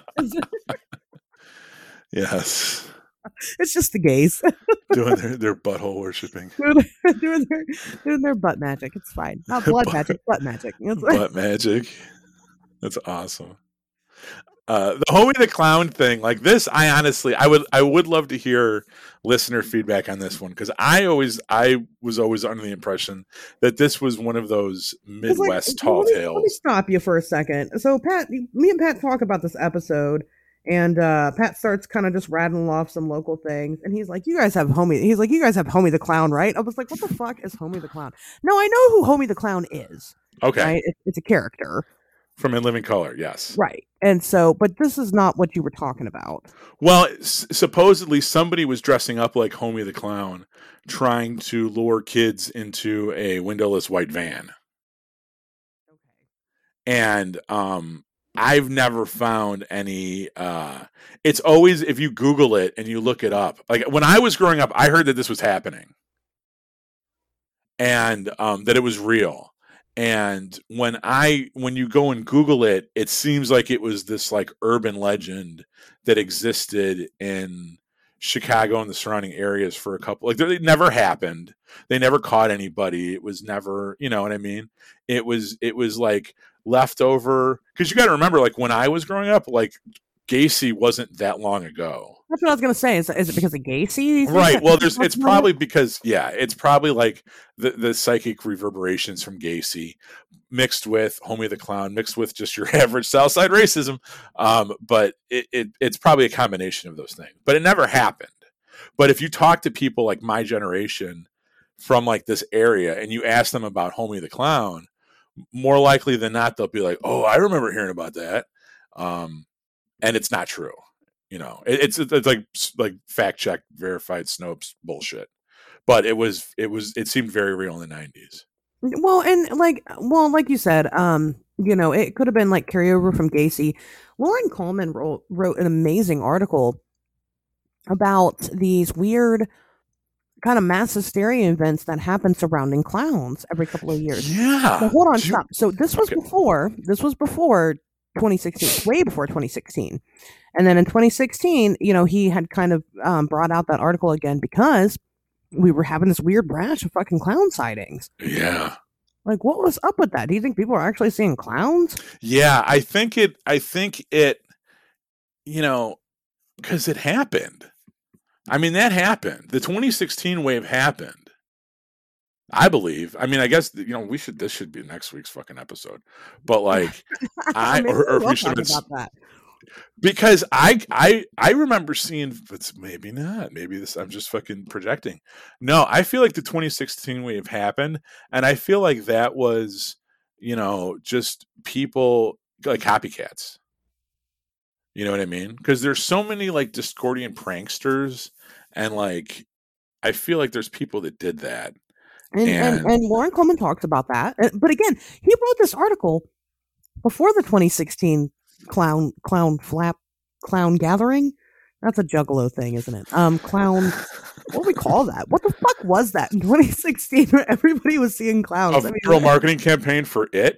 Yes. It's just the gays doing their butthole worshiping. doing their butt magic. It's fine. Not blood magic, butt magic. Butt magic. That's awesome. The Homie the Clown thing, like this, I would love to hear listener feedback on this one, because I was always under the impression that this was one of those Midwest tall tales. Let me stop you for a second. So me and Pat talk about this episode, and Pat starts kind of just rattling off some local things, and he's like, you guys have Homie the Clown, right? I was like, what the fuck is Homie the Clown? No, I know who Homie the Clown is. Okay. Right? It's a character. From In Living Color, yes. Right. And so, but this is not what you were talking about. Well, supposedly somebody was dressing up like Homie the Clown, trying to lure kids into a windowless white van. Okay. And I've never found any, it's always, if you Google it and you look it up, like when I was growing up, I heard that this was happening. And that it was real. And when you go and Google it, it seems like it was this like urban legend that existed in Chicago and the surrounding areas for a couple, like it never happened. They never caught anybody. It was never, you know what I mean? It was like leftover, because you got to remember, like when I was growing up, like Gacy wasn't that long ago. That's what I was going to say. Is it because of Gacy? Right. Well, it's probably because, it's probably like the psychic reverberations from Gacy mixed with Homie the Clown, mixed with just your average Southside racism. But it's probably a combination of those things. But it never happened. But if you talk to people like my generation from like this area and you ask them about Homie the Clown, more likely than not, they'll be like, oh, I remember hearing about that. And it's not true. You know, it's like fact check, verified Snopes bullshit. But it seemed very real in the 90s. Well, and like you said, you know, it could have been like carryover from Gacy. Lauren Coleman wrote an amazing article about these weird kind of mass hysteria events that happen surrounding clowns every couple of years. Yeah. So hold on, stop. So this was before 2016, way before 2016. And then in 2016, you know, he had kind of brought out that article again because we were having this weird rash of fucking clown sightings. Yeah. Like, what was up with that? Do you think people are actually seeing clowns? Yeah, I think it, you know, because it happened. I mean, that happened. The 2016 wave happened. I believe. I mean, I guess, you know, this should be next week's fucking episode. But like, or we should talk about that. Because I remember seeing, but maybe not. Maybe I'm just fucking projecting. No, I feel like the 2016 wave happened, and I feel like that was, you know, just people like copycats. You know what I mean? Because there's so many like Discordian pranksters, and like I feel like there's people that did that. And Lauren Coleman talks about that. But again, he wrote this article before the 2016 clown gathering. That's a Juggalo thing, isn't it? Clown. What do we call that? What the fuck was that in 2016? Where everybody was seeing clowns. A real marketing campaign for it.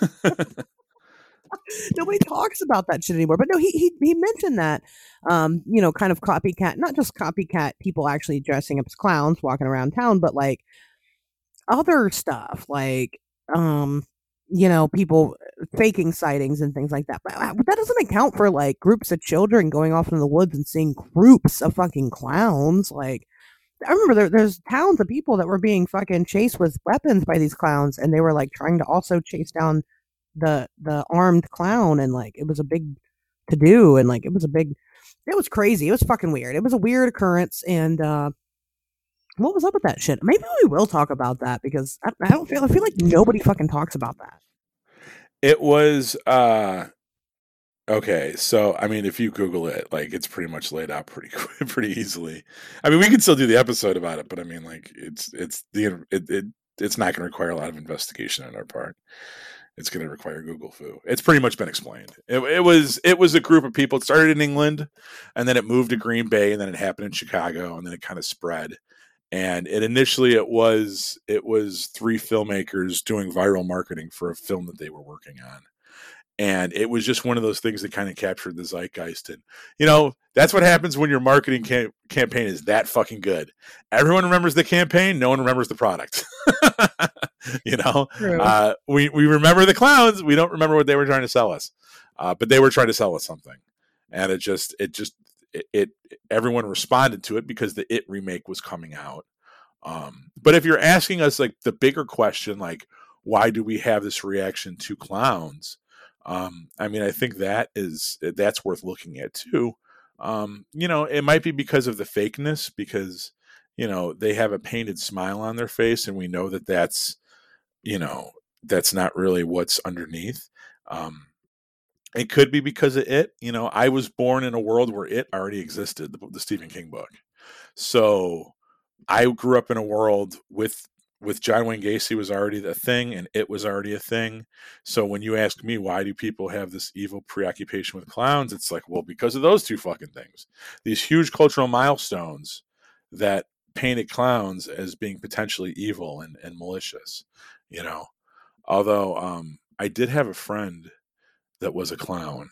Nobody talks about that shit anymore. But no, he mentioned that. You know, kind of copycat, not just copycat people actually dressing up as clowns walking around town, but like other stuff, like you know, people faking sightings and things like that. But that doesn't account for like groups of children going off into the woods and seeing groups of fucking clowns. Like, I remember there's towns of people that were being fucking chased with weapons by these clowns, and they were like trying to also chase down the armed clown, and like it was a big to do, and like it was crazy. It was fucking weird. It was a weird occurrence, and what was up with that shit? Maybe we will talk about that because I feel like nobody fucking talks about that. It was okay. So I mean, if you Google it, like it's pretty much laid out pretty easily. I mean, we can still do the episode about it, but I mean, like it's not going to require a lot of investigation on our part. It's going to require Google foo. It's pretty much been explained. It was a group of people. It started in England, and then it moved to Green Bay, and then it happened in Chicago, and then it kind of spread. And initially it was 3 filmmakers doing viral marketing for a film that they were working on. And it was just one of those things that kind of captured the zeitgeist. And, that's what happens when your marketing campaign is that fucking good. Everyone remembers the campaign. No one remembers the product. We remember the clowns. We don't remember what they were trying to sell us. But they were trying to sell us something. And it everyone responded to it because the It remake was coming out. But if you're asking us like the bigger question, like, why do we have this reaction to clowns? I think that's worth looking at too. It might be because of the fakeness, because, they have a painted smile on their face and we know that's not really what's underneath. It could be because of It. I was born in a world where It already existed, the Stephen King book. So I grew up in a world with John Wayne Gacy was already a thing and It was already a thing. So when you ask me, why do people have this evil preoccupation with clowns? It's like, well, because of those two fucking things. These huge cultural milestones that painted clowns as being potentially evil and malicious, Although I did have a friend that was a clown,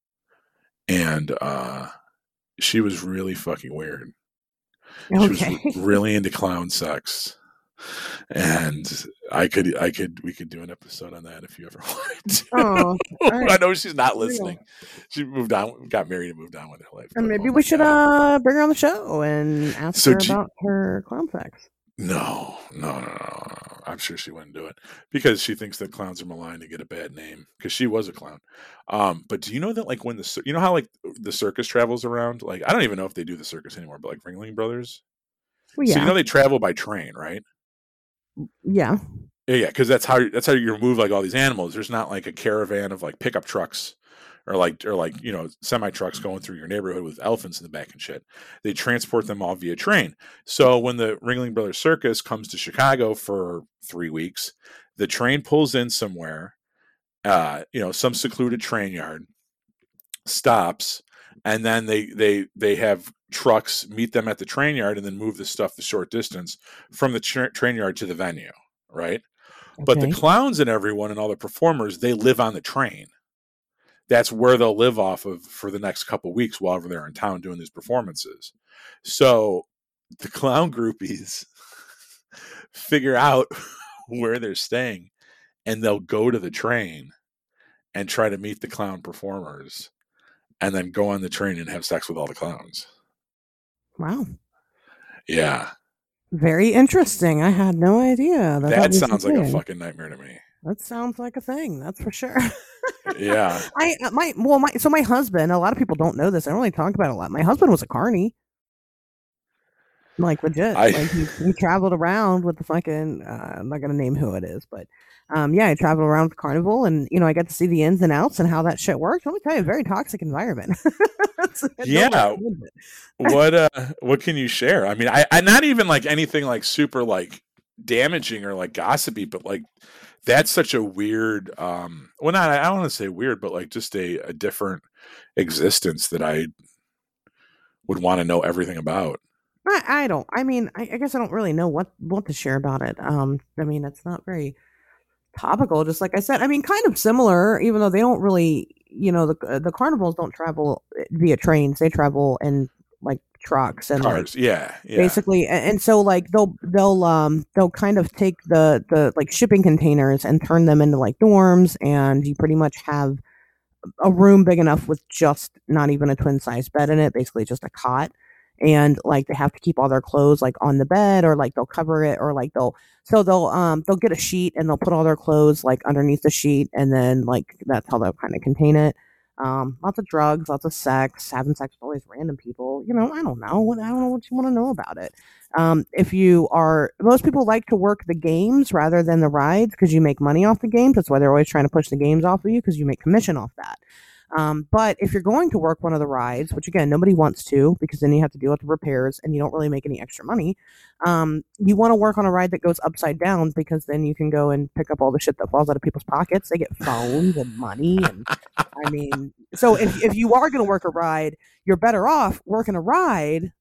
and she was really fucking weird. Okay. She was really into clown sex. And we could do an episode on that if you ever wanted to. Oh, right. I know she's not listening. She moved on, got married, and moved on with her life. And maybe we should bring her on the show and ask her about her clown sex. No. I'm sure she wouldn't do it because she thinks that clowns are maligned to get a bad name because she was a clown. But do you know that like when how like the circus travels around? Like I don't even know if they do the circus anymore, but like Ringling Brothers. Well, yeah. So they travel by train, right? Yeah, because that's how you remove like all these animals. There's not like a caravan of like pickup trucks or semi trucks going through your neighborhood with elephants in the back and shit. They transport them all via train. So when the Ringling Brothers Circus comes to Chicago for 3 weeks, the train pulls in somewhere, some secluded train yard, stops, and then they have trucks meet them at the train yard and then move the stuff the short distance from the train yard to the venue, right? Okay. But the clowns and everyone and all the performers, they live on the train. That's where they'll live off of for the next couple of weeks while they're in town doing these performances. So the clown groupies figure out where they're staying and they'll go to the train and try to meet the clown performers and then go on the train and have sex with all the clowns. Wow. Yeah. Very interesting. I had no idea. That sounds like a fucking nightmare to me. That sounds like a thing. That's for sure. Yeah. My husband, a lot of people don't know this. I don't really talk about it a lot. My husband was a carny. Like legit. He traveled around with the fucking I'm not gonna name who it is, but I traveled around the carnival and I got to see the ins and outs and how that shit works. Let me tell you, a very toxic environment. Yeah. What can you share? I mean, I not even like anything like super like damaging or like gossipy, but like that's such a weird I don't want to say weird, but like just a different existence that I would want to know everything about. I don't. I mean, I guess I don't really know what to share about it. I mean, it's not very topical, just like I said. I mean, kind of similar, even though they don't really, the carnivals don't travel via trains. They travel in like trucks and cars. Yeah. Basically, and so like they'll kind of take the like shipping containers and turn them into like dorms, and you pretty much have a room big enough with just not even a twin size bed in it, basically just a cot. And like they have to keep all their clothes like on the bed, or like they'll cover it, or like they'll get a sheet and they'll put all their clothes like underneath the sheet, and then like that's how they'll kind of contain it. Lots of drugs, lots of sex, having sex with all these random people. I don't know what you want to know about it. Most people like to work the games rather than the rides because you make money off the games. That's why they're always trying to push the games off of you, because you make commission off that. But if you're going to work one of the rides, which again, nobody wants to, because then you have to deal with the repairs and you don't really make any extra money. You want to work on a ride that goes upside down, because then you can go and pick up all the shit that falls out of people's pockets. They get phones and money. And I mean, so if you are going to work a ride, you're better off working a ride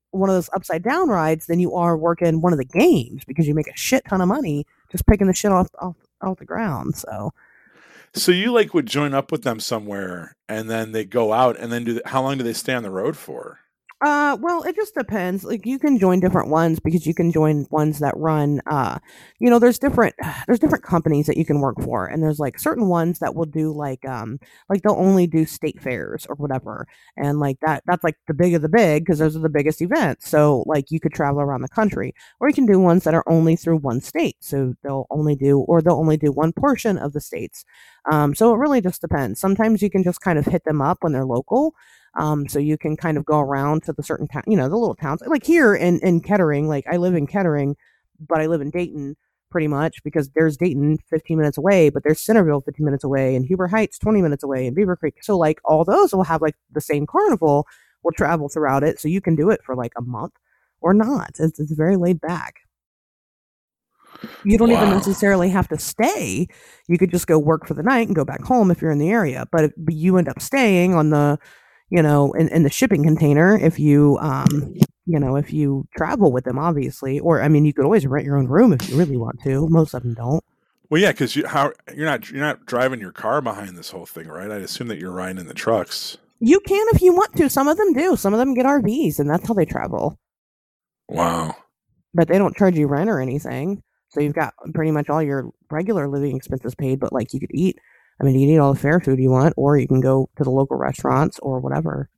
one of those upside down rides than you are working one of the games, because you make a shit ton of money just picking the shit off the ground. So you like would join up with them somewhere, and then they go out, and then how long do they stay on the road for? Well, it just depends. Like, you can join different ones, because you can join ones that run, there's different companies that you can work for, and there's like certain ones that will do like they'll only do state fairs or whatever, and like that's like the big of the big, because those are the biggest events. So like you could travel around the country, or you can do ones that are only through one state. So they'll only do one portion of the states. So it really just depends. Sometimes you can just kind of hit them up when they're local. So you can kind of go around to the certain town, the little towns, like here in Kettering. Like, I live in Kettering, but I live in Dayton pretty much, because there's Dayton 15 minutes away, but there's Centerville 15 minutes away, and Huber Heights 20 minutes away, and Beaver Creek. So like all those will have like the same carnival, will travel throughout it. So you can do it for like a month or not. It's very laid back. You don't even necessarily have to stay. You could just go work for the night and go back home if you're in the area. But you end up staying on the, in the shipping container, if you, if you travel with them, obviously. Or, I mean, you could always rent your own room if you really want to. Most of them don't. Well, yeah, because you're not driving your car behind this whole thing, right? I'd assume that you're riding in the trucks. You can if you want to. Some of them do. Some of them get RVs, and that's how they travel. Wow. But they don't charge you rent or anything. So you've got pretty much all your regular living expenses paid, but like you could eat. I mean, you can eat all the fair food you want, or you can go to the local restaurants or whatever.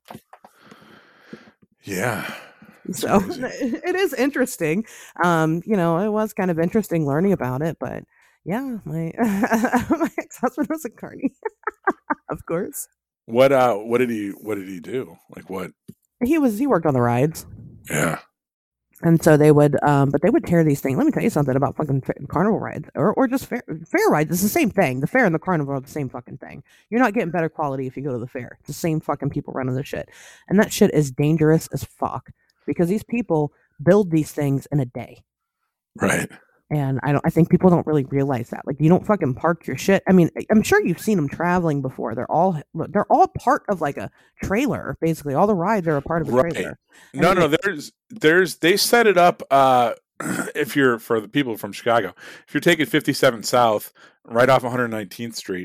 Yeah. So it is interesting. It was kind of interesting learning about it, but yeah, my ex-husband was a carny, of course. What did he do? Like what? He worked on the rides. Yeah. And so they would, but they would tear these things. Let me tell you something about fucking carnival rides, or just fair rides. It's the same thing. The fair and the carnival are the same fucking thing. You're not getting better quality if you go to the fair. It's the same fucking people running the shit, and that shit is dangerous as fuck, because these people build these things in a day. Right. And I think people don't really realize that. Like, you don't fucking park your shit. I mean, I'm sure you've seen them traveling before. They're all part of like a trailer. Basically, all the rides are a part of a trailer. No, they set it up. If you're, for the people from Chicago, if you're taking 57 South right off 119th Street,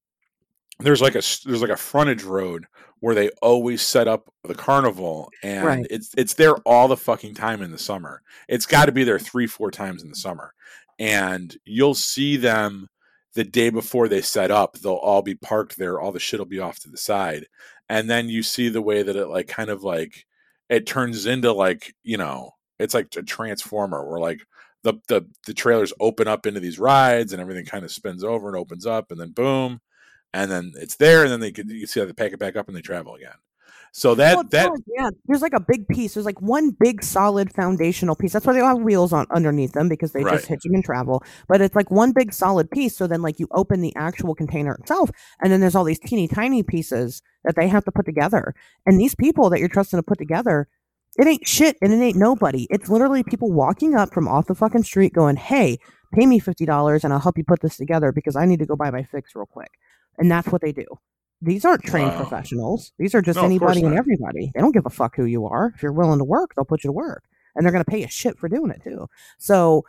there's like a frontage road where they always set up the carnival, and right. It's there all the fucking time in the summer. It's got to be there 3-4 times in the summer, and you'll see them the day before they set up. They'll all be parked there. All the shit will be off to the side, and then you see the way that it like kind of like it turns into like, it's like a transformer where like the trailers open up into these rides and everything kind of spins over and opens up, and then boom. And then it's there, and then you see how they pack it back up and they travel again. So there's like a big piece. There's like one big solid foundational piece. That's why they all have wheels on underneath them, because they just hitch them and travel. But it's like one big solid piece. So then like you open the actual container itself, and then there's all these teeny tiny pieces that they have to put together. And these people that you're trusting to put together, it ain't shit and it ain't nobody. It's literally people walking up from off the fucking street going, "Hey, pay me $50 and I'll help you put this together because I need to go buy my fix real quick." And that's what they do. These aren't trained professionals. These are just anybody and everybody. They don't give a fuck who you are. If you're willing to work, they'll put you to work. And they're going to pay you shit for doing it too. So,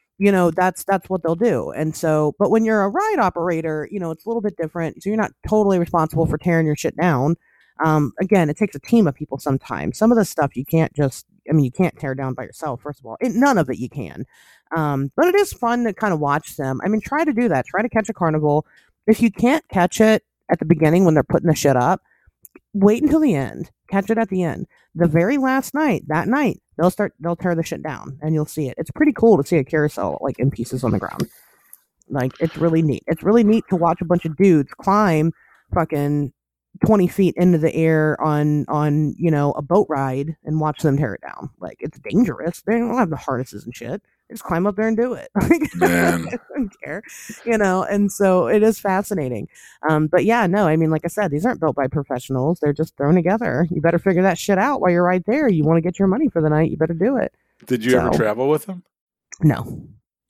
that's what they'll do. And so, but when you're a ride operator, it's a little bit different. So you're not totally responsible for tearing your shit down. Again, it takes a team of people sometimes. Some of the stuff you can't you can't tear down by yourself, first of all. None of it you can. But it is fun to kind of watch them. I mean, try to do that. Try to catch a carnival. If you can't catch it at the beginning when they're putting the shit up, wait until the end. Catch it at the end. The very last night, they'll tear the shit down, and you'll see it. It's pretty cool to see a carousel like in pieces on the ground. Like, it's really neat. It's really neat to watch a bunch of dudes climb fucking 20 feet into the air on a boat ride and watch them tear it down. Like, it's dangerous. They don't have the harnesses and shit. Just climb up there and do it. Man. I don't care, and so it is fascinating. But yeah, no, I mean, like I said, these aren't built by professionals. They're just thrown together. You better figure that shit out while you're right there. You want to get your money for the night, you better do it. Did you ever travel with him? No,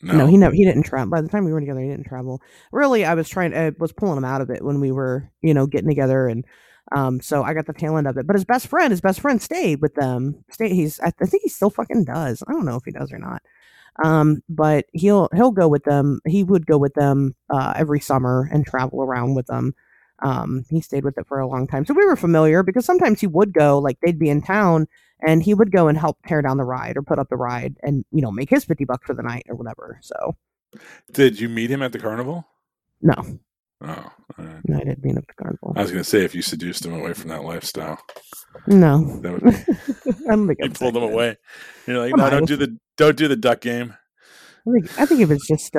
he didn't travel. By the time we were together, he didn't travel. Really, I was pulling him out of it when we were, getting together, and So I got the tail end of it. But his best friend stayed with them. I think he still fucking does. I don't know if he does or not. But he'll go with them. He would go with them every summer and travel around with them. He stayed with it for a long time, so we were familiar because sometimes he would go, like they'd be in town, and he would go and help tear down the ride or put up the ride, and make his $50 for the night or whatever. So, did you meet him at the carnival? No. Oh, right. No, I didn't meet him at the carnival. I was going to say if you seduced him away from that lifestyle. No, that would be, I don't think you pulled him away. You're like, no, don't do the duck game. I think he was just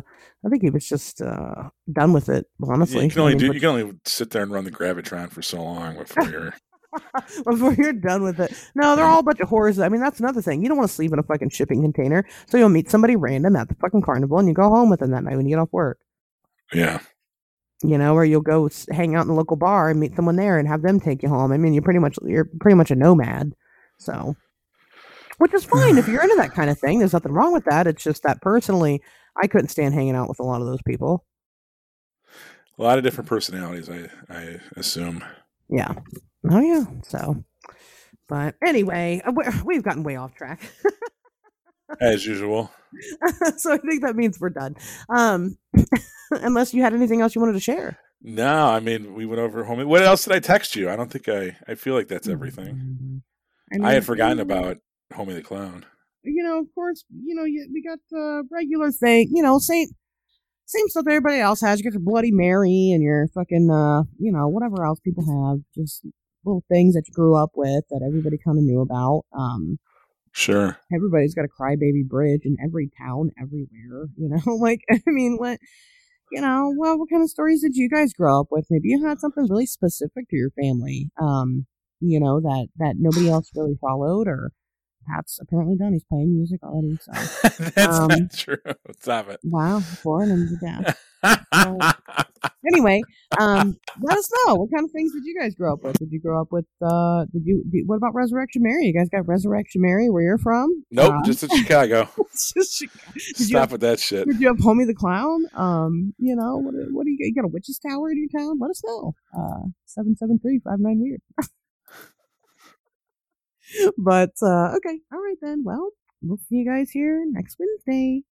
done with it. Honestly, you can only sit there and run the Gravitron for so long before you're done with it. No, they're all a bunch of whores. I mean, that's another thing. You don't want to sleep in a fucking shipping container, so you'll meet somebody random at the fucking carnival, and you go home with them that night when you get off work. Yeah. Or you'll go hang out in the local bar and meet someone there and have them take you home. I mean, you're pretty much a nomad. So, which is fine if you're into that kind of thing. There's nothing wrong with that. It's just that personally, I couldn't stand hanging out with a lot of those people. A lot of different personalities, I assume. Yeah. Oh yeah. So, but anyway, we've gotten way off track. As usual. So I think that means we're done. Unless you had anything else you wanted to share. No, I mean, we went over Homie. What else did I text you? I don't think I feel like that's everything. I had forgotten about Homie the Clown. Of course, we got the regular thing, same stuff everybody else has. You got your Bloody Mary and your fucking, whatever else people have. Just little things that you grew up with that everybody kind of knew about. Sure. Everybody's got a crybaby bridge in every town, everywhere. Like, I mean, what kind of stories did you guys grow up with? Maybe you had something really specific to your family, that nobody else really followed, or Pat's apparently done. He's playing music already. So that's not true. Stop it. Wow, born and death. Anyway, let us know, what kind of things did you guys grow up with? Did you grow up with? What about Resurrection Mary? You guys got Resurrection Mary where you're from? Nope, just in Chicago. Stop with that shit. Did you have Homie the Clown? What do you got? A witch's tower in your town? Let us know. 773-59-WEIRD. But okay, all right then. Well, we'll see you guys here next Wednesday.